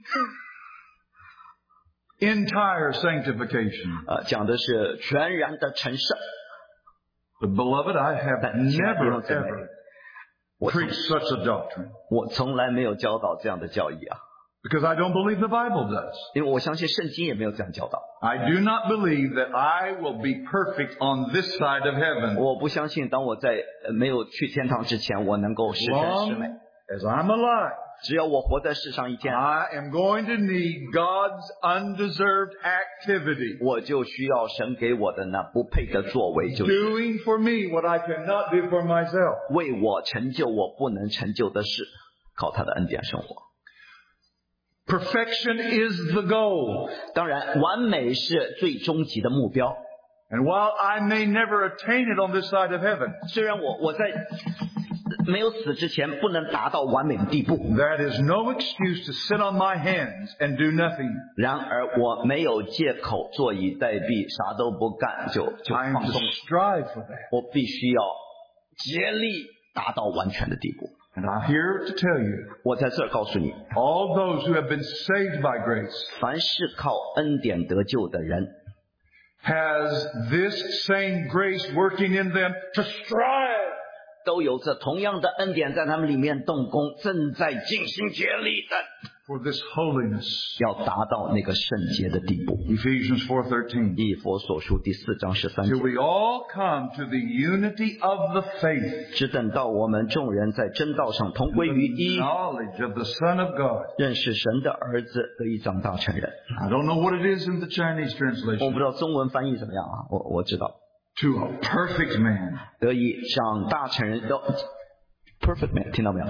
Entire sanctification. 讲的是全然的成圣。 But beloved, I have 但亲爱的弟 never 兄姊妹， ever 我 preached such a doctrine 我从来没有教导这样的教义啊， because I don't believe the Bible does. 因为我相信圣经也没有这样教导。 I do not believe that I will be perfect on this side of heaven 我不相信当我在没有去天堂之前，我能够十全十美。 long as I'm alive. 只要我活在世上一天， I am going to need God's undeserved activity, 我就需要神给我的那不配的作为，就是 doing for me what I cannot do for myself. 为我成就我不能成就的事，靠他的恩典生活。 Perfection is the goal. 当然，完美是最终极的目标。 And while I may never attain it on this side of heaven, 虽然我在没有死之前不能达到完美的地步， that is no excuse to sit on my hands and do nothing. 然而我没有借口坐以待毙，啥都不干就 I am 放 to 松。 strive for that. 我必须要竭力达到完全的地步。 And I'm here to tell you, 我在这儿告诉你， all those who have been saved by grace 凡是靠恩典得救的人， has this same grace working in them to strive 都有着同样的恩典在他们里面动工，正在尽心竭力的 for this holiness. 要达到那个圣洁的地步。 Ephesians 4:13. 以弗所书第4章13 Till 节， we all come to the unity of the faith, 只等到我们众人在真道上同归于 the 一， knowledge of the Son of God. 认识神的儿子，得以长大成人。 I don't know what it is in the Chinese 我 translation. 不知道中文翻译怎么样啊？我知道， To a perfect man. 得以长大成人。perfect man， 听到没有？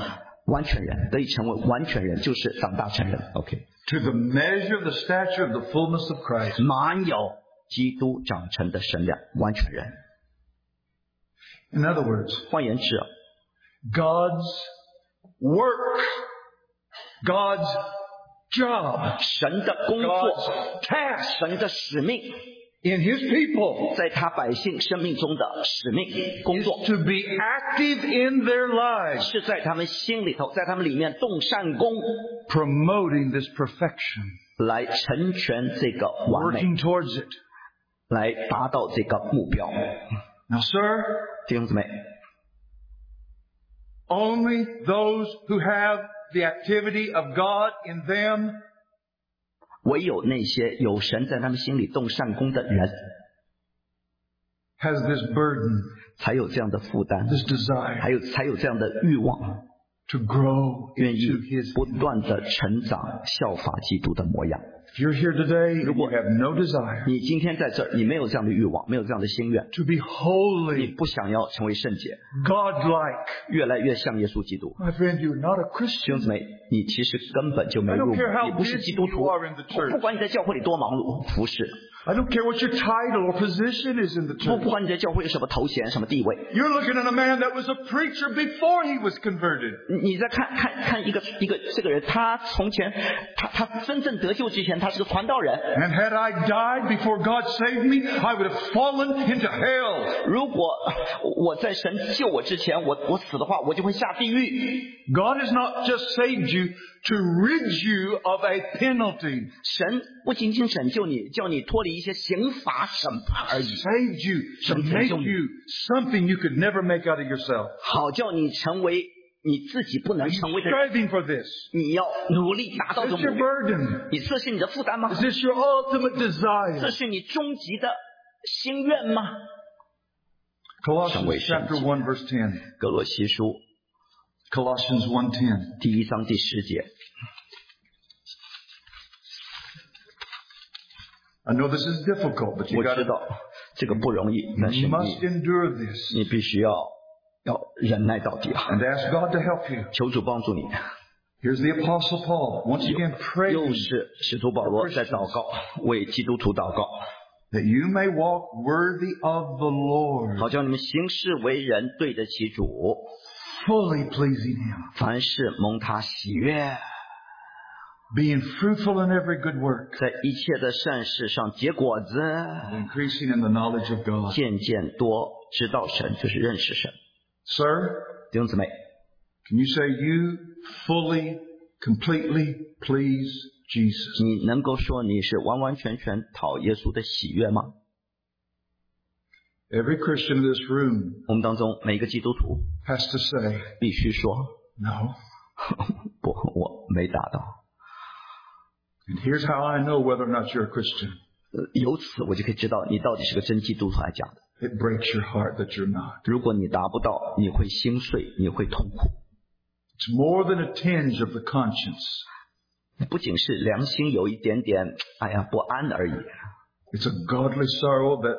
完全人，得以成为完全人，就是长大成人。OK， To the measure of the stature of the fullness of Christ. 满有基督长成的身量，完全人。 In other words, 换言之， God's work, God's job, 神的工作 God's task 神的使命， in His people 在他百姓生命中的使命工作， to be active in their lives, 是在他们心里头，在他们里面动善功， promoting this perfection, 来成全这个完美， working towards it. 来达到这个目标。 Now, sir, 弟兄姊妹， only those who have the activity of God in them 唯有那些有神在他们心里动善功的人， has this burden, 才有这样的负担， this desire 才有这样的欲望， to grow 愿意 into His. 不断的成长，效法基督的模样。 If you're here today and you have no desire 你今天在这儿，你没有这样的欲望，没有这样的心愿， to be 你 holy, 不想要成为圣洁， God-like, 越来越像耶稣基督。 my friend, you're not a 弟兄 Christian. 姊妹，你其实根本就没 I 入 don't care 门， how 你不是 busy 基督 you 徒。 are in the church. 不管你在教会里多忙碌服侍， I don't care what your title or position is in the 不 church. 管你在教会有什么头衔、什么地位， You're looking at a man that was a preacher before he was converted. 你在看一个这个人，他从前他真正得救之前，他是个传道人。 And had I died before God saved me, I would have fallen into hell. 如果我在神救我之前，我死的话，我就会下地狱。 God has not just saved you to rid you of a penalty. 神不仅仅拯救你，叫你脱离一些刑罚审判而已， Saved you to make you something you could never make out of yourself. 好叫你成为你自己不能成为的人。 Striving for this. 你要努力达到 Is 这 this 个 your 目标。 burden? 你这是你的负担吗？ Is this your ultimate 这 desire? 是你终极的心愿吗？ Colossians chapter 1 verse 10. 歌罗西书 Colossians 1:10. 第1章第10节。 I know this is difficult, but you 我 got 知 to 道这个不容易，但是 you must endure this 你必须要忍耐到底啊！ and ask God to help you. 求主帮助你。 Here's the Apostle Paul once again 又 praying 是使徒保罗在祷告，为基督徒祷告， that you may walk worthy of the Lord, 好叫你们行事为人对得起主， fully pleasing Him, 凡事蒙他喜悦， being fruitful in every good work, 在一切的善事上结果子， increasing in the knowledge of God. 渐渐多知道神，就是认识神。 Sir, 弟兄姊妹， can you say you fully, completely please Jesus? 你能够说你是完完全全讨耶稣的喜悦吗？ Every Christian in this room 我们当中每个基督徒 has to say, 必须说 no. 不，我没达到。 And here's how I know whether or not you're a Christian. 由此我就可以知道你到底是个真基督徒还是假的。 It breaks your heart that you're not. 如果你达不到，你会心碎，你会痛苦。 It's more than a tinge of the conscience. 不仅是良心有一点点不安而已， It's a godly sorrow that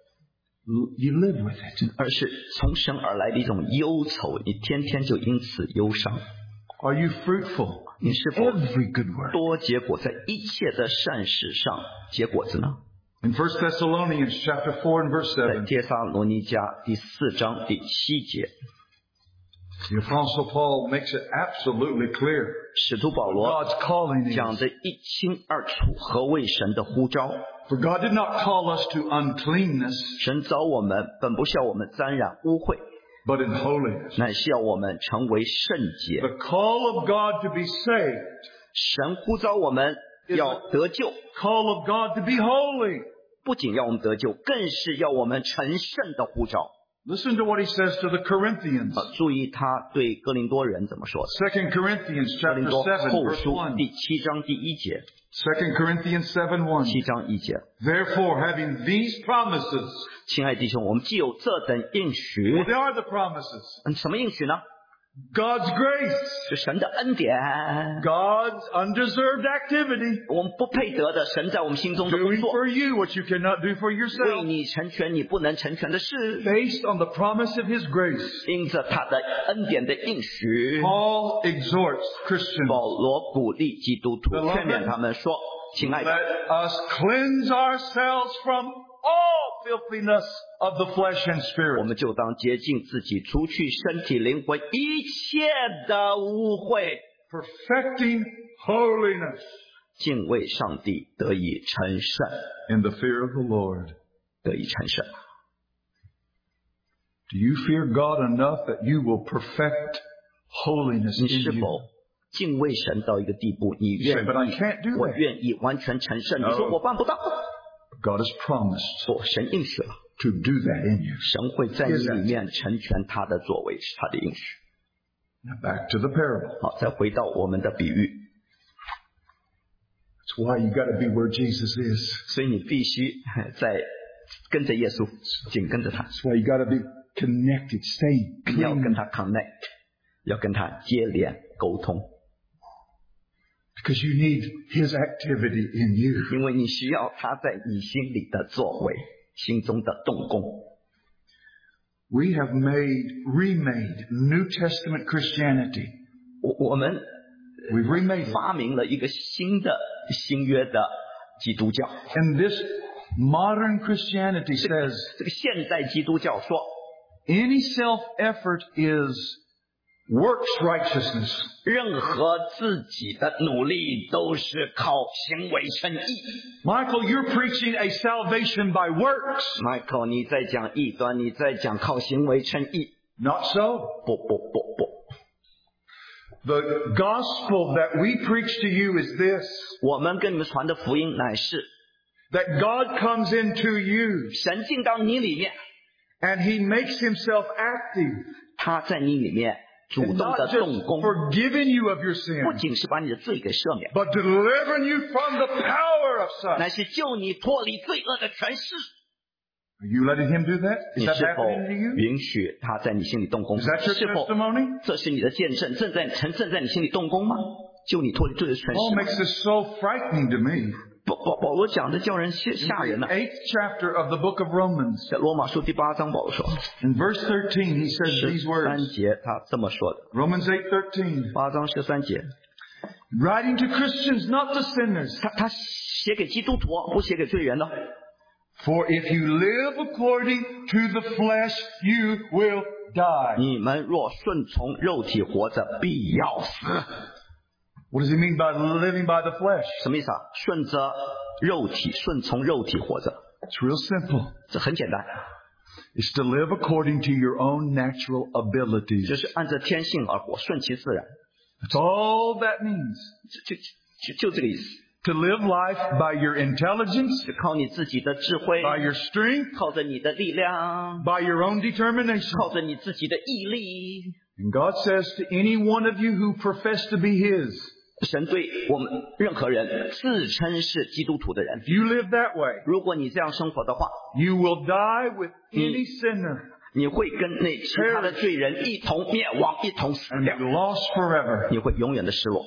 you live with it. 而是从神而来的一种忧愁，你天天就因此忧伤。 Are you fruitful 你是 in 否 every good work? 多结果，在一切的善事上结果子呢？ In 1 Thessalonians chapter 4 and verse 在 7, 帖撒罗尼迦第4章第7节， the Apostle Paul makes it absolutely clear. 使徒保罗 God's calling 讲 is. 得一清二楚，何谓神的呼召？ For God did not call us to uncleanness, 神召我们本不是要我们沾染污秽， but in holiness. 乃是要我们成为圣洁。 The call of God to be saved, 神呼召我们要得救， call of God to be holy. 不仅要我们得救，更是要我们成圣的呼召。 Listen to what he says to the Corinthians. 注意他对哥林多人怎么说的。 2 Corinthians 哥林 chapter 多 7 后 verse 书 1. 第7章第1节， 2 Corinthians 7:1. 7章1节。 Therefore, having these promises, 亲爱弟兄，我们既有这等应许， what are the promises? 什么应许呢？ God's grace. 是神的恩典， God's undeserved activity. 我们不配得的，神在我们心中的工 Doing 作， for you what you cannot do for 为 yourself. 你成全你不能成全的事， Based on the promise of His grace. 因着他的恩典的应许， Paul exhorts Christians. 保罗鼓励基督徒， Beloved, 劝勉他们说：“亲爱的， Let us cleanse ourselves from all filthiness of the flesh and 我 spirit. 们就当洁净自己，除去身体灵魂一切的污秽， Perfecting holiness 敬畏上帝，得以成圣， in the fear of the Lord. 得以成圣。 Do you fear God enough that you will perfect holiness 你 in 是 you? 否敬畏神到一个地步，你 You say, 愿 but I 意 can't do 我 that. 愿意完全成圣？ No. 你说我办不到， God has promised 不，神应许了， to do that in you. 神会在你里面成全他的作为，是他的应许。 Now back to the parable. 好，再回到我们的比喻， That's why you got to be where Jesus is. 所以你必须在跟着耶稣，紧跟着他， That's why you got to be connected, stay 要跟 clean. 他 connect， 要跟他接连沟通， Because you need His activity in you. 因为你需要他在你心里的作为，心中的动工。 We have remade New Testament Christianity. 我们 We've remade it. 发明了一个新的新约的基督教。 And this modern Christianity says 这个现代基督教说， any self-effort is works righteousness. 任何自己的努力都是靠行为称义。 Michael, you're preaching a salvation by works. Michael， 你在讲异端，你在讲靠行为称义。 Not so. 不， The gospel that we preach to you is this, 我们跟你们传的福音乃是 that God comes into you 神进到你里面， and He makes Himself active. 他在你里面主 And 动的 not just 动工， forgiving you of your 不 sin, 仅是把你的罪给赦免， but delivering you from the power of 乃 sin. 是救你脱离罪恶的权势。 Are you letting Him do that? 你 Is that 是否 happening to you? 允许他在你心里动工？ Is that your 是否 testimony? 这是你的见证，正在你心里动工吗？救你脱离罪的权 Paul 势。 makes this so frightening to me. 保罗讲的叫人吓人 In 呐、 the 8th chapter of the book of Romans, 在罗马书第8章，保罗说， in verse 13, he says these 13 words. 节他这么说的， Romans 8:13. 8章13节， Writing to Christians, not to sinners. 他写给基督徒，不写给罪人的。 For if you live according to the flesh, you will die. 你们若顺从肉体活着，必要死。 What does he mean by living by the flesh? 什么意思啊？顺着肉体，顺从肉体活着， It's real simple. 这很简单， It's to live according to your own natural abilities. 就是按照天性而活，顺其自然， That's all that means. 就这个意思。 To live life by your intelligence, 是靠你自己的智慧， by your strength, 靠着你的力量， by your own determination. 靠着你自己的毅力。 And God says to any one of you who profess to be His, 神对我们任何人自称是基督徒的人， if you live that way, 如果你这样生活的话， you will die with any sinner 你会跟那其他的罪人一同灭亡，一同死 and 掉， be lost forever. 你会永远的失落。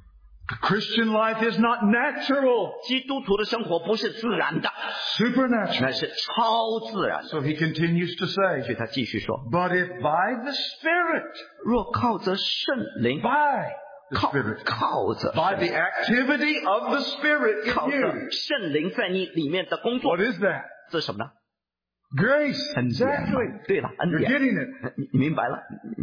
Christian life is not natural, 基督徒的生活不是自然的， supernatural. 乃是超自然的。 So he continues to 所 say, 以他继续说， but if by the Spirit, 若靠着圣灵， by the 靠 Spirit, 靠着 by 圣 the activity of the Spirit 靠 in 着 you, 圣灵在你里面的工作 what，is that? 这是什么呢？ Grace. 恩典嘛 Exactly. 对了，恩 You're 典， getting it. 你明白了？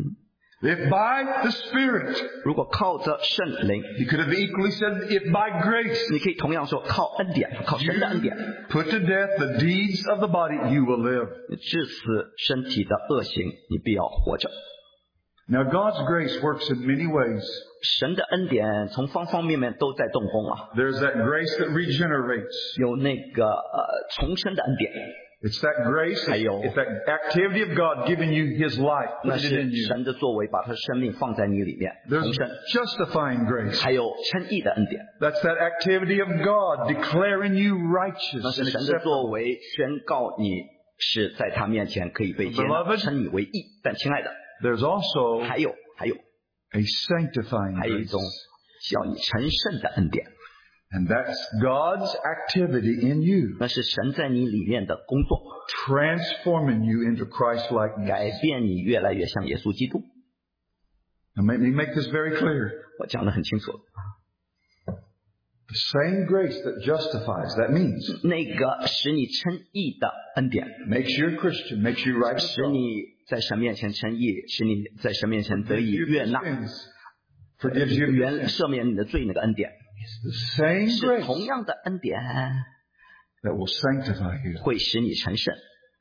If by the Spirit, 如果靠着圣灵， you could have equally said, if by grace, 你可以同样说靠恩典，靠神的恩典， put to death the deeds of the body, you will live. 致死身体的恶行，你必要活着。 Now God's grace works in many ways. 神的恩典从方方面面都在动工啊， There's that grace that regenerates. 有那个重生的恩典， It's that grace, 还有 it's that activity of God giving you His life, 那 putting it in 是 you. 神的作为，把他的生命放在你里面， There's 重生， justifying grace. 还有称义的恩典， That's that activity of God declaring you 那 righteous 是 and 神的 acceptable. 作为，宣告你是在他面前可以被接纳， Beloved 称你为义。但亲爱的， There's also 还有还有 a sanctifying 还有一 grace. 种叫你成圣的恩典， And that's God's activity in you, 那是神在你里面的工作， transforming you into 改 Christ-likeness. 变你越来越像耶稣基督。 Now let me make this very clear. 我讲得很清楚， The same grace that justifies, that means 那个使你称义的恩典， makes you a Christian, makes you right with 使 God. 你在神面前称义，使你在神面前得以 Forgives 悦 your 纳， sins. Forgives you your 原 sins. 赦免你的罪那个恩典， It's the same 是 grace 同样的恩典， that will sanctify you. 会使你成圣。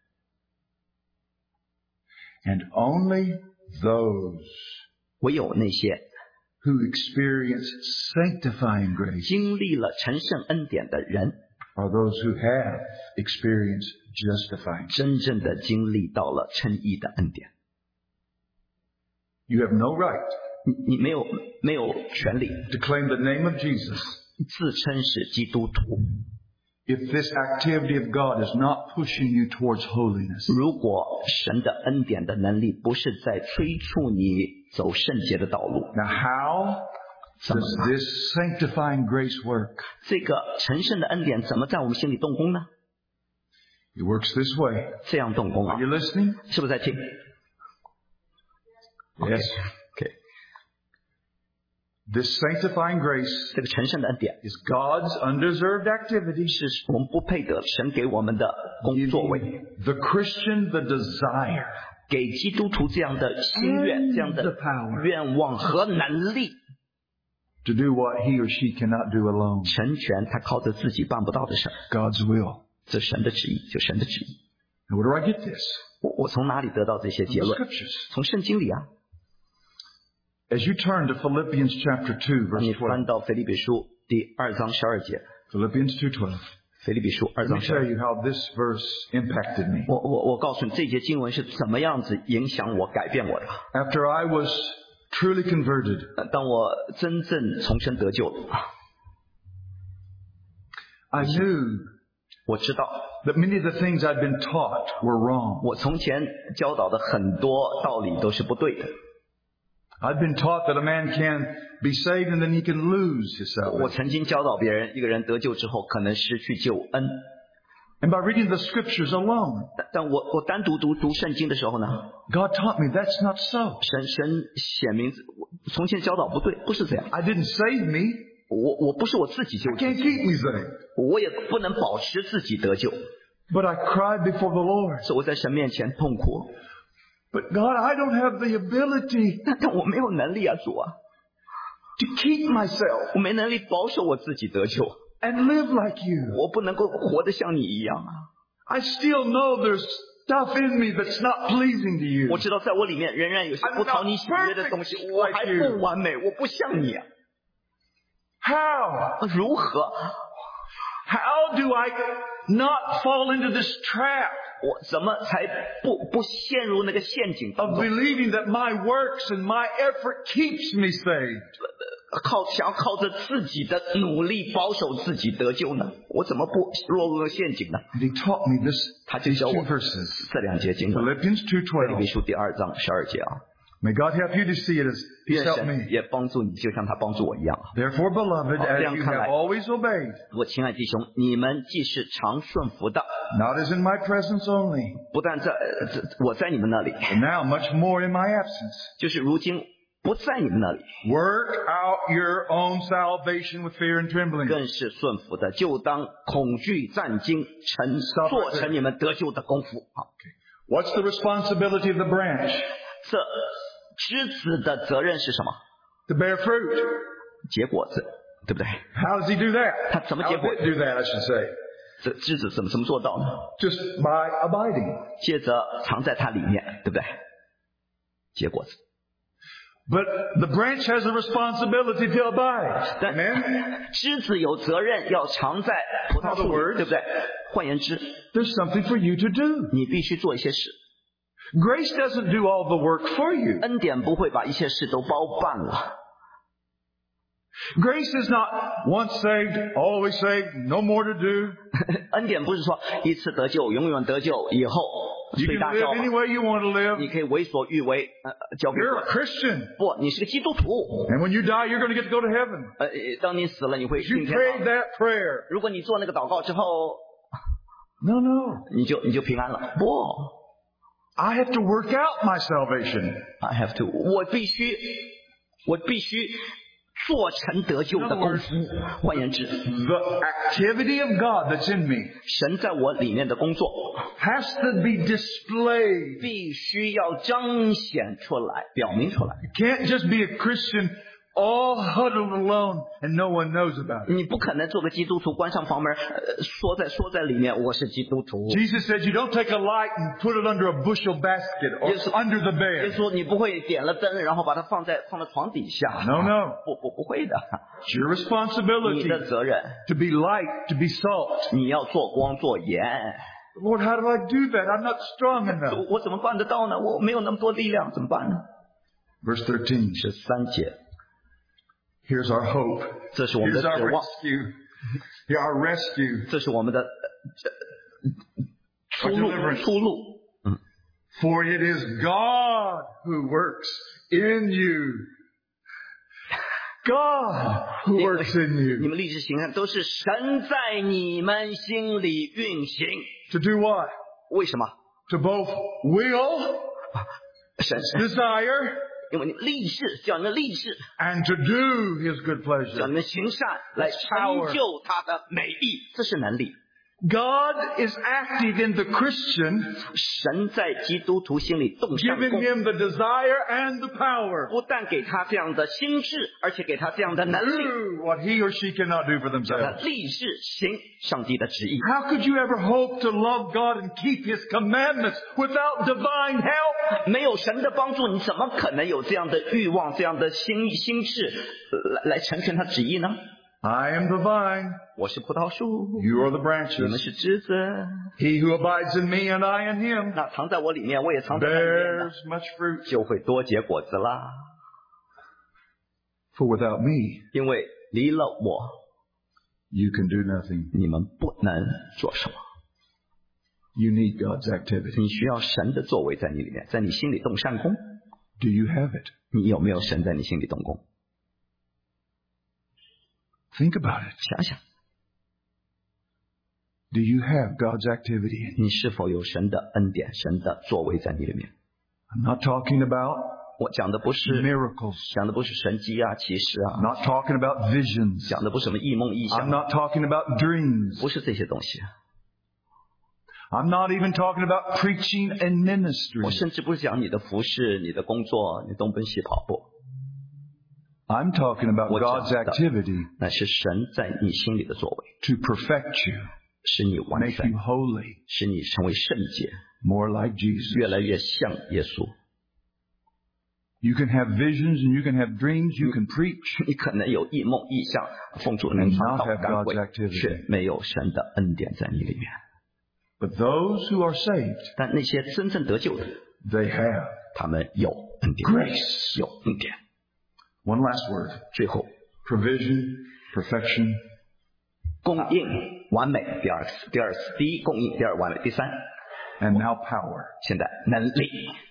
And only those 唯有那些 who experience sanctifying grace 经历了成圣恩典的人， are those who have experienced justifying. 真正的经历到了称义的恩典。 You have no right 你没有权利 to claim the name of Jesus 自称是基督徒。 if this activity of God is not pushing you towards holiness. 如果神的恩典的能力不是在催促你走圣洁的道路， Now, how does this sanctifying grace work? 这个成圣的恩典怎么在我们心里动工呢？ It works this way. 这样动工啊 Are，you listening? 是不是在听？ Yes. OK， This sanctifying grace 这个成圣的恩典 is God's undeserved activity, 是我们不配得神给我们的工作为， the Christian the desire 给基督徒这样的心愿、这样 the 的 power 愿望和能力， to do what he or she cannot do alone. 成全他靠着自己办不到的事儿。 God's will. 这神的旨意，就神的旨意。 Now, where do I get this? 我从哪里得到这些 From 结 the 论？ scriptures. 从圣经里啊。 As you turn to Philippians chapter 2, 当你 verse 12. 翻到腓立比书第2章12节， Philippians 2:12. 腓立比书2 Let 章 me 12 tell 节。 you how this verse impacted me. 我告诉你，这节经文是怎么样子影响我、改变我的。 After I was truly converted, 当我真正重生得救了， I knew 我知道 that many of the things I'd been taught were wrong. 我从前教导的很多道理都是不对的。 I'd been taught that a man can be saved and then he can lose his 我 salvation. 曾经教导别人，一个人得救之后可能失去救恩， And by reading the scriptures alone, 但我单独读圣经的时候呢， God taught me that's not so. 神显明我从前教导不对，不是这样。 I didn't save me. 我不是我自己救 I 主， can't keep me saved. 我也不能保持自己得救， But I cried before the Lord. 所以我在神面前痛哭。 But God, I don't have the ability 但我没有能力啊，主啊， to keep myself 我没能力保守我自己得救， and live like you. 我不能够活得像你一样啊。 I still know there's stuff in me that's not pleasing to you. 我知道在我里面仍然有些不讨你喜悦的东西，我还不完美，我不像你啊。 How? 如何？ How do I not fall into this trap 我怎么才不陷入那个陷阱当 of 中？ believing that my works and my effort keeps me saved? 想要靠着自己的努力保守自己得救呢？我怎么不落入陷阱呢？ And he taught me this, 他就 these 教 two 我 verses. 这2节经文， Philippians 腓立比 2:12. 书第2章12节啊。 May God help you to see it as He's 愿 helped 神 me. 也帮助你，就像他帮助我一样。 Therefore, beloved, as you have always obeyed, 我亲爱弟兄，你们既是常顺服的， not as in my presence only, 不但我在你们那里， but now much more in my absence. 就是如今不在你们那里， Work out your own salvation with fear and trembling. 更是顺服的，就当恐惧战惊，做成你们得救的功夫。好， What's the responsibility of the branch? 这枝子的责任是什么？ To bear fruit. 结果子，对不对？ How does he do that? 他怎么 How 结果？ did it do that, I should say. 这枝子怎么做到呢？ Just by abiding. 借着藏在它里面，对不对？结果子。 But the branch has a responsibility to abide. 但 Amen? 枝子有责任要藏在葡萄树里，对不对？换言之， There's something for you to do. 你必须做一些事。 Grace doesn't do all the work for you. 恩典不会把一切事都包办了。 Grace is not once saved, always saved, no more to do. 恩典不是说一次得救，永远得救，以后 You 睡 can 大 live 觉 any 吧， way you want to 你 live. 可以为所欲为，交给 You're a 神。 Christian. 不，你是个基督徒。 And when you die, you're going to get to go to heaven. 当你死了，你会 You 进天 prayed 堂。 that prayer. 如果你做那个祷告之后， No, no. 你就平安了。不 I have to work out my salvation. ，I have to， 我必须做成得救的功夫。换言之， The activity of God that's in me 神在我里面的工作 has to be displayed. 必须要彰显出来，表明出来。 You can't just be a Christian all huddled alone and no one knows about it. 你不可能做个基督徒，关上房门，缩在里面，我是基督徒。 Jesus said you don't take a light and put it under a bushel basket or Yes. under the 耶 bed. 稣，你不会点了灯，然后把它放在床底下。 No, no. 不会的， It's your 你 responsibility 的责任， to be light, to be salt. 你要做光做盐。 Lord, how do I do that? I'm not strong enough. 我怎么办得到呢？我没有那么多力量，怎么办呢？ Verse 13. 13节， Here's our hope. 这是我们的 Here's our 指望， rescue. Here's our rescue. 这是我们的出路。 For it is God who works in you. God who works in 你 you. 们立志行善都是神在你们心里运行。 To do what? 为什么？ To both will, 神 desire, 因为你立志，叫你们立志， and to do His good 叫 pleasure. 你们行善来成就他的美意，这是能力。 God is active in the Christian, 神在基督徒心里动善 giving 功， him the desire and the power 不但给他这样的心智，而且给他这样的能力， to do what he or she cannot do for 叫他 themselves. 立志行上帝的旨意。 How could you ever hope to love God and keep His commandments without divine help? 没有神的帮助，你怎么可能有这样的欲望、这样的心智来成全他旨意呢？ I am the vine, 我是葡萄树， you are the 你们 branches. 是枝子。 He who abides in me and I in him 那藏在我里面，我也藏在他里面的， bears much fruit. 就会多结果子啦。 For without me, 因为离了我， you can do nothing. 你们不能做什么。 You need God's activity. 你需要神的作为在你里面，在你心里动善功。 Do you have it? 你有没有神在你心里动工？ Think about it. 想想， Do you have God's activity in you? 你是否有神的恩典、神的作为在你里面？ I'm not talking about 我讲的不是 miracles. 讲的不是神迹啊、奇事 I'm 啊， not talking about visions. 讲的不是什么异梦异 I'm 象， not talking about dreams. 不是这些东西。 I'm not even talking about preaching and 我 ministry. 甚至不是讲你的服饰、你的工作、你东奔西跑，不， I'm talking about What's God's that? activity 那是神在你心里的作为， to perfect you, 使你完 make 全 you，holy, 使你成为圣洁， more like Jesus. 越来越像耶稣。 You can have visions and you can have dreams, you can preach, 你可能有异梦异象，奉主能传道 Not have 赶鬼 God's，activity. 却没有神的恩典在你里面。 but those who are saved, 但那些真正得救的， they have 他们有恩典， grace. 有恩典。 One last word. 最后， Provision, perfection, 供应完美，第二次，第一供应，第二完美，第三 and now power. 现在能力。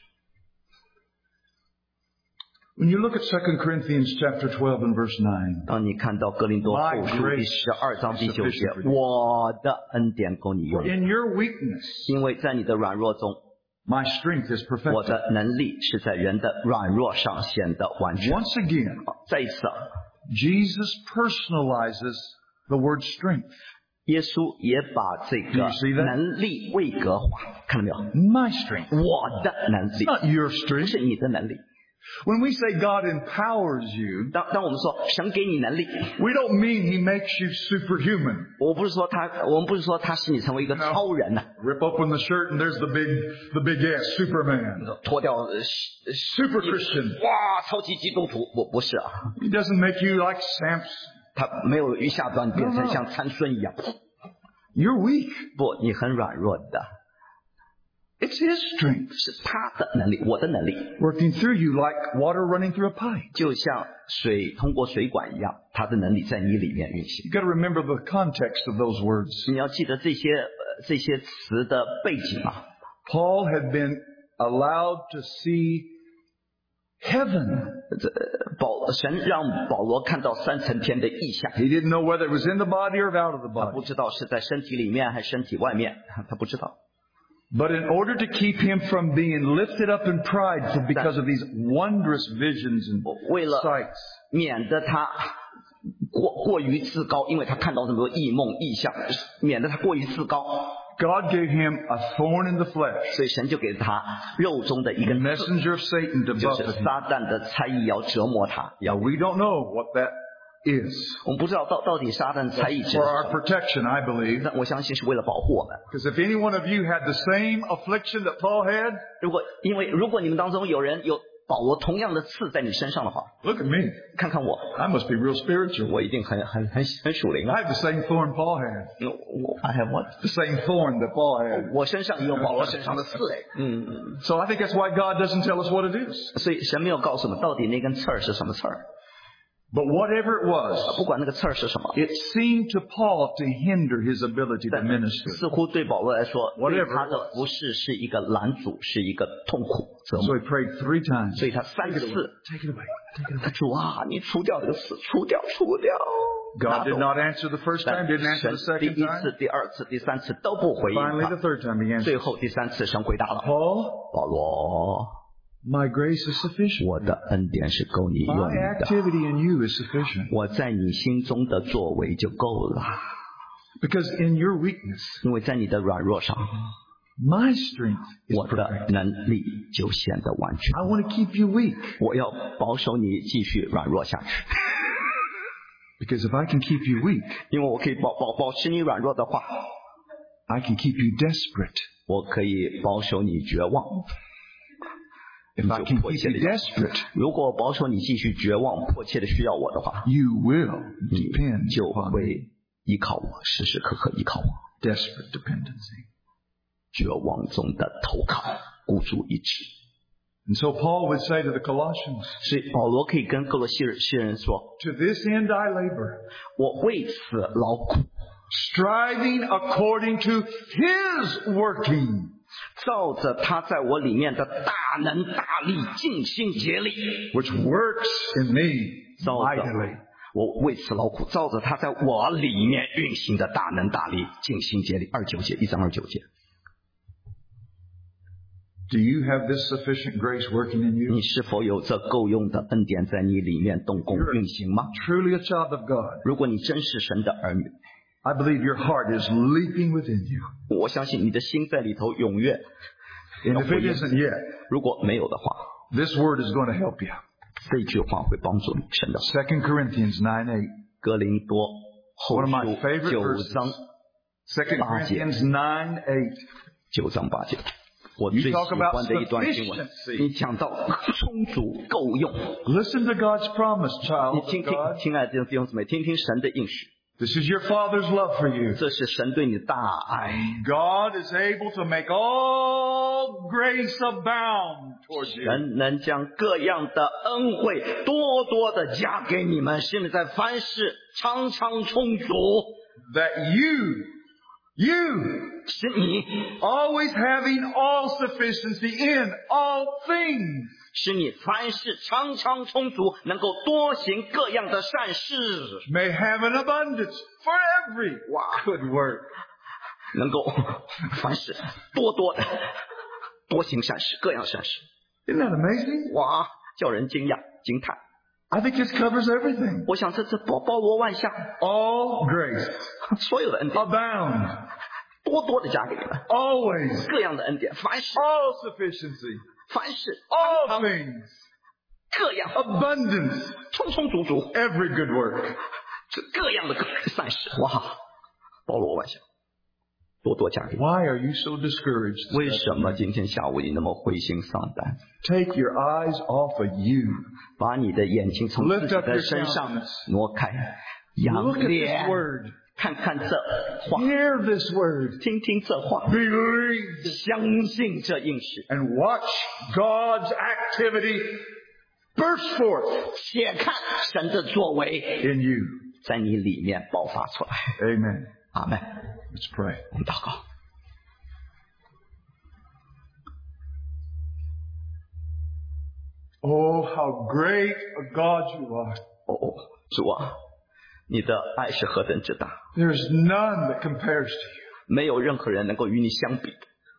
When you look at 2 Corinthians chapter 12 and verse 9, 当你看到哥林多后书第12章第9节，我的恩典够你 for 用， in your weakness, 因为在你的软弱中， my strength is 我 perfected. 的能力是在人的软弱上显得完全。 Once again, 再一次， Jesus personalizes the word strength. 耶稣也把这 Do you see 个 that? 能力位格化，看到没有？ My strength. 我的能力 It's not your 不 strength. 是你的能力。 When we say God empowers you, 当我们说神给你能力， we don't mean He makes you superhuman. 我们不是说他使你成为一个超人呐、 Rip open the shirt and there's the big S, Superman. 脱掉 Super Christian. 哇，超级基督徒，不是啊， He doesn't make you like Samson. 他没有一下段变成像参孙一样， You're weak. 不，你很软弱的， It's His strength 是他的能力，我的能力， working through you like water running through a pipe. 就像水通过水管一样，他的能力在你里面运行。 You've got to remember the context of those words. 你要记得这些词的背景啊。 Paul had been allowed to see heaven. 神让保罗看到三层天的异象。 He didn't know whether it was in the body or out of the 他不 body. 知道是在身体里面还是身体外面，他不知道。 But in order to keep him from being lifted up in pride because of these wondrous visions and 为了 sights, 免得他过于自高，因为他看到这么多异梦异象，免得他过于自高， God gave him a thorn in the flesh, 所以神就给他肉中的一 the 根刺， messenger of Satan to 就 buffet 是 him. 撒旦的猜疑要折磨他。 Now, we don't know what that is. 我们不知道到底撒旦猜疑指 For 的是 our 什么， protection, I believe. 但我相信是为了保护我们。 Because if any one of you had the same affliction that Paul had, 如果你们当中有人有保罗同样的刺在你身上的话， look at me. 看看我， I must be real spiritual. 我一定很属灵啊。 I have the same thorn Paul had. I have what？ The same thorn that Paul had. 我身上也有保罗身上的刺哎。 So I think that's why God doesn't tell us what it is. 所以神没有告诉我们到底那根刺儿是什么刺儿。 But whatever it was, 不管那个刺儿是什么， it seemed to Paul to hinder his ability to 但 minister. 似乎对保罗来说， Whatever 对他的服事是一个拦阻，是一个痛苦折 So 磨。 he prayed 3 times. 所以他3次， Take it away. Take it away. 主啊，你除掉这个刺，除掉。 God did not answer the first time, 但 didn't answer 神 the 第 second 一 time. 次、第二次、第三次都不回应 Finally, the 他， third time he 最 answered. 后第3次神回答了 Paul, 保罗， my grace is sufficient. 我的恩典是够你用 My 的， activity in you is sufficient. 我在你心中的作为就够了， Because in your weakness, 因为在你的软弱上， my strength is 我的 perfect. 能力就显得完全。 I want to keep you weak. 我要保守你继续软弱下去， Because if I can keep you weak, 因为我可以保持你软弱的话， I can keep you desperate. 我可以保守你绝望。 If I 就 can 迫 keep 切 you 的， desperate, 如果保守你继续绝望，迫切的需要我的话， you will 你 depend 就 upon me. 会依靠我，时时刻刻依靠我。 Desperate dependency. 绝望中的投靠，孤注一掷。 And so Paul would say to the Colossians, 所以保罗可以跟哥罗西人说 to this end I labor, 我为此劳苦， striving according to his working, 照着他在我里面的大能大力尽心竭力， which works in me 照着 mightily. 我为此劳苦，照着他在我里面运行的大能大力尽心竭力。29节，1章29节。 Do you have this sufficient grace working in you? 你是否有这够用的恩典在你里面动工运行吗？ Truly a child of God. 如果你真是神的儿女， I believe your heart is leaping within you. 我相信你的心在里头踊跃。 And if it isn't yet, 如果没有的话， this word is going to help you. 这句话会帮助你。神的 2 Corinthians 9:8. 哥林多后 One 书 of my favorite 9章 2 Corinthians 9:8. 9章8节，我最喜欢的一段经文。你讲到充足够用， Listen to God's promise, 你 child 听 of 听， God. 亲爱的弟兄姊妹，听听神的应许， This is your Father's love for you. 这是神对你的大爱。 God is able to make all grace abound towards you. 神能将各样的恩惠多多的加给你们，使你在凡事常常充足， That you, 使你 always having all sufficiency in all things, 使你凡事常常充足，能够多行各样的善事， may have an abundance for every good work. 能够凡事多多的多行善事，各样善事。 Isn't that amazing? 哇，叫人惊讶惊叹。 I think this covers everything. 我想这包罗万象， All grace, 所有的恩典 abound, 多多的加给你们， always, 各样的恩典，凡事 all sufficiency, 凡事 all 常常 things, 各样 abundance, 充充足足， every good work. 这各样的善事，哇，包罗万象，多多加给你。 Why are you so discouraged? 为什么今天下午你那么灰心丧胆？ Take your eyes off of you. 把你的眼睛从自 Lift 己 up 的 your 身上 countenance. 挪开，仰 Look at this 脸 word. 看看这话， Hear this word. 听听这话， Believe 相信这应许， and watch God's activity burst forth 且看神的作为 in you. 在你里面爆发出来。 Amen. 阿门。 Let's pray. 我们祷告。 Oh, how great a God you are. 哦，主啊，你的爱是何等之大， There's none that compares to you. 没有任何人能够与你相比。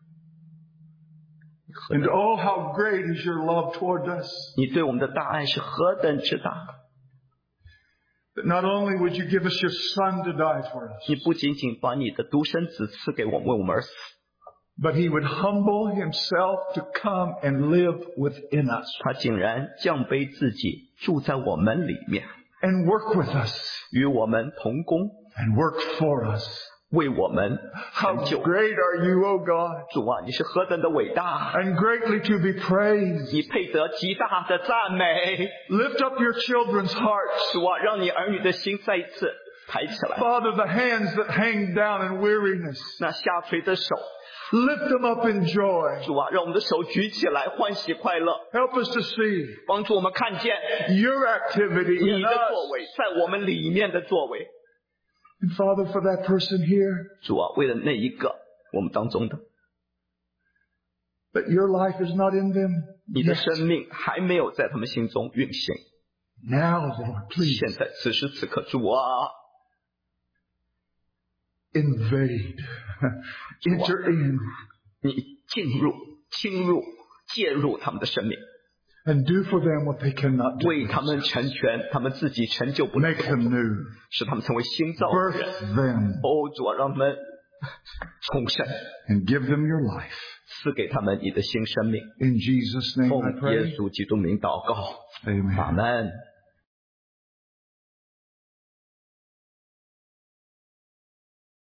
And oh, how great is your love toward us. 你对我们的大爱是何等之大， That not only would you give us your Son to die for us, 你不仅仅把你的独生子赐给我们，为我们而死， but he would humble himself to come and live within us 他竟然降卑自己，住在我们里面， and work with us 与我们同工， and work for us. 为我们 How 成就。 great are you, O God, 主啊，你是何等的伟大， and greatly to be praised. 你配得极大的赞美。 Lift up your children's hearts. 主啊，让你儿女的心再一次抬起来， Father, the hands that hang down in weariness, 那下垂的手， lift them up in joy. 主啊，让我们的手举起来，欢喜快乐， Help us to see 帮助我们看见 your activity 你 in 的 us. 作为，在我们里面的作为。 And Father, for that person here, 主啊，为了那一个我们当中的， that your life is not in them 你的 yet. 生命还没有在他们心中运行。 Now, Lord, please 现在此时此刻，主啊， invade, enter in, 你进入、侵入、介入他们的生命， and do for them what they cannot do. 为他们成全他们自己成就不了 Make 的 them 工作， new. 使他们成为新造的人。 Birth them 哦，主啊，让他们重生， and give them your life. 赐给他们你的新生命。 In Jesus' name 奉 I 耶 pray. 稣基督名祷告， Amen. 阿门。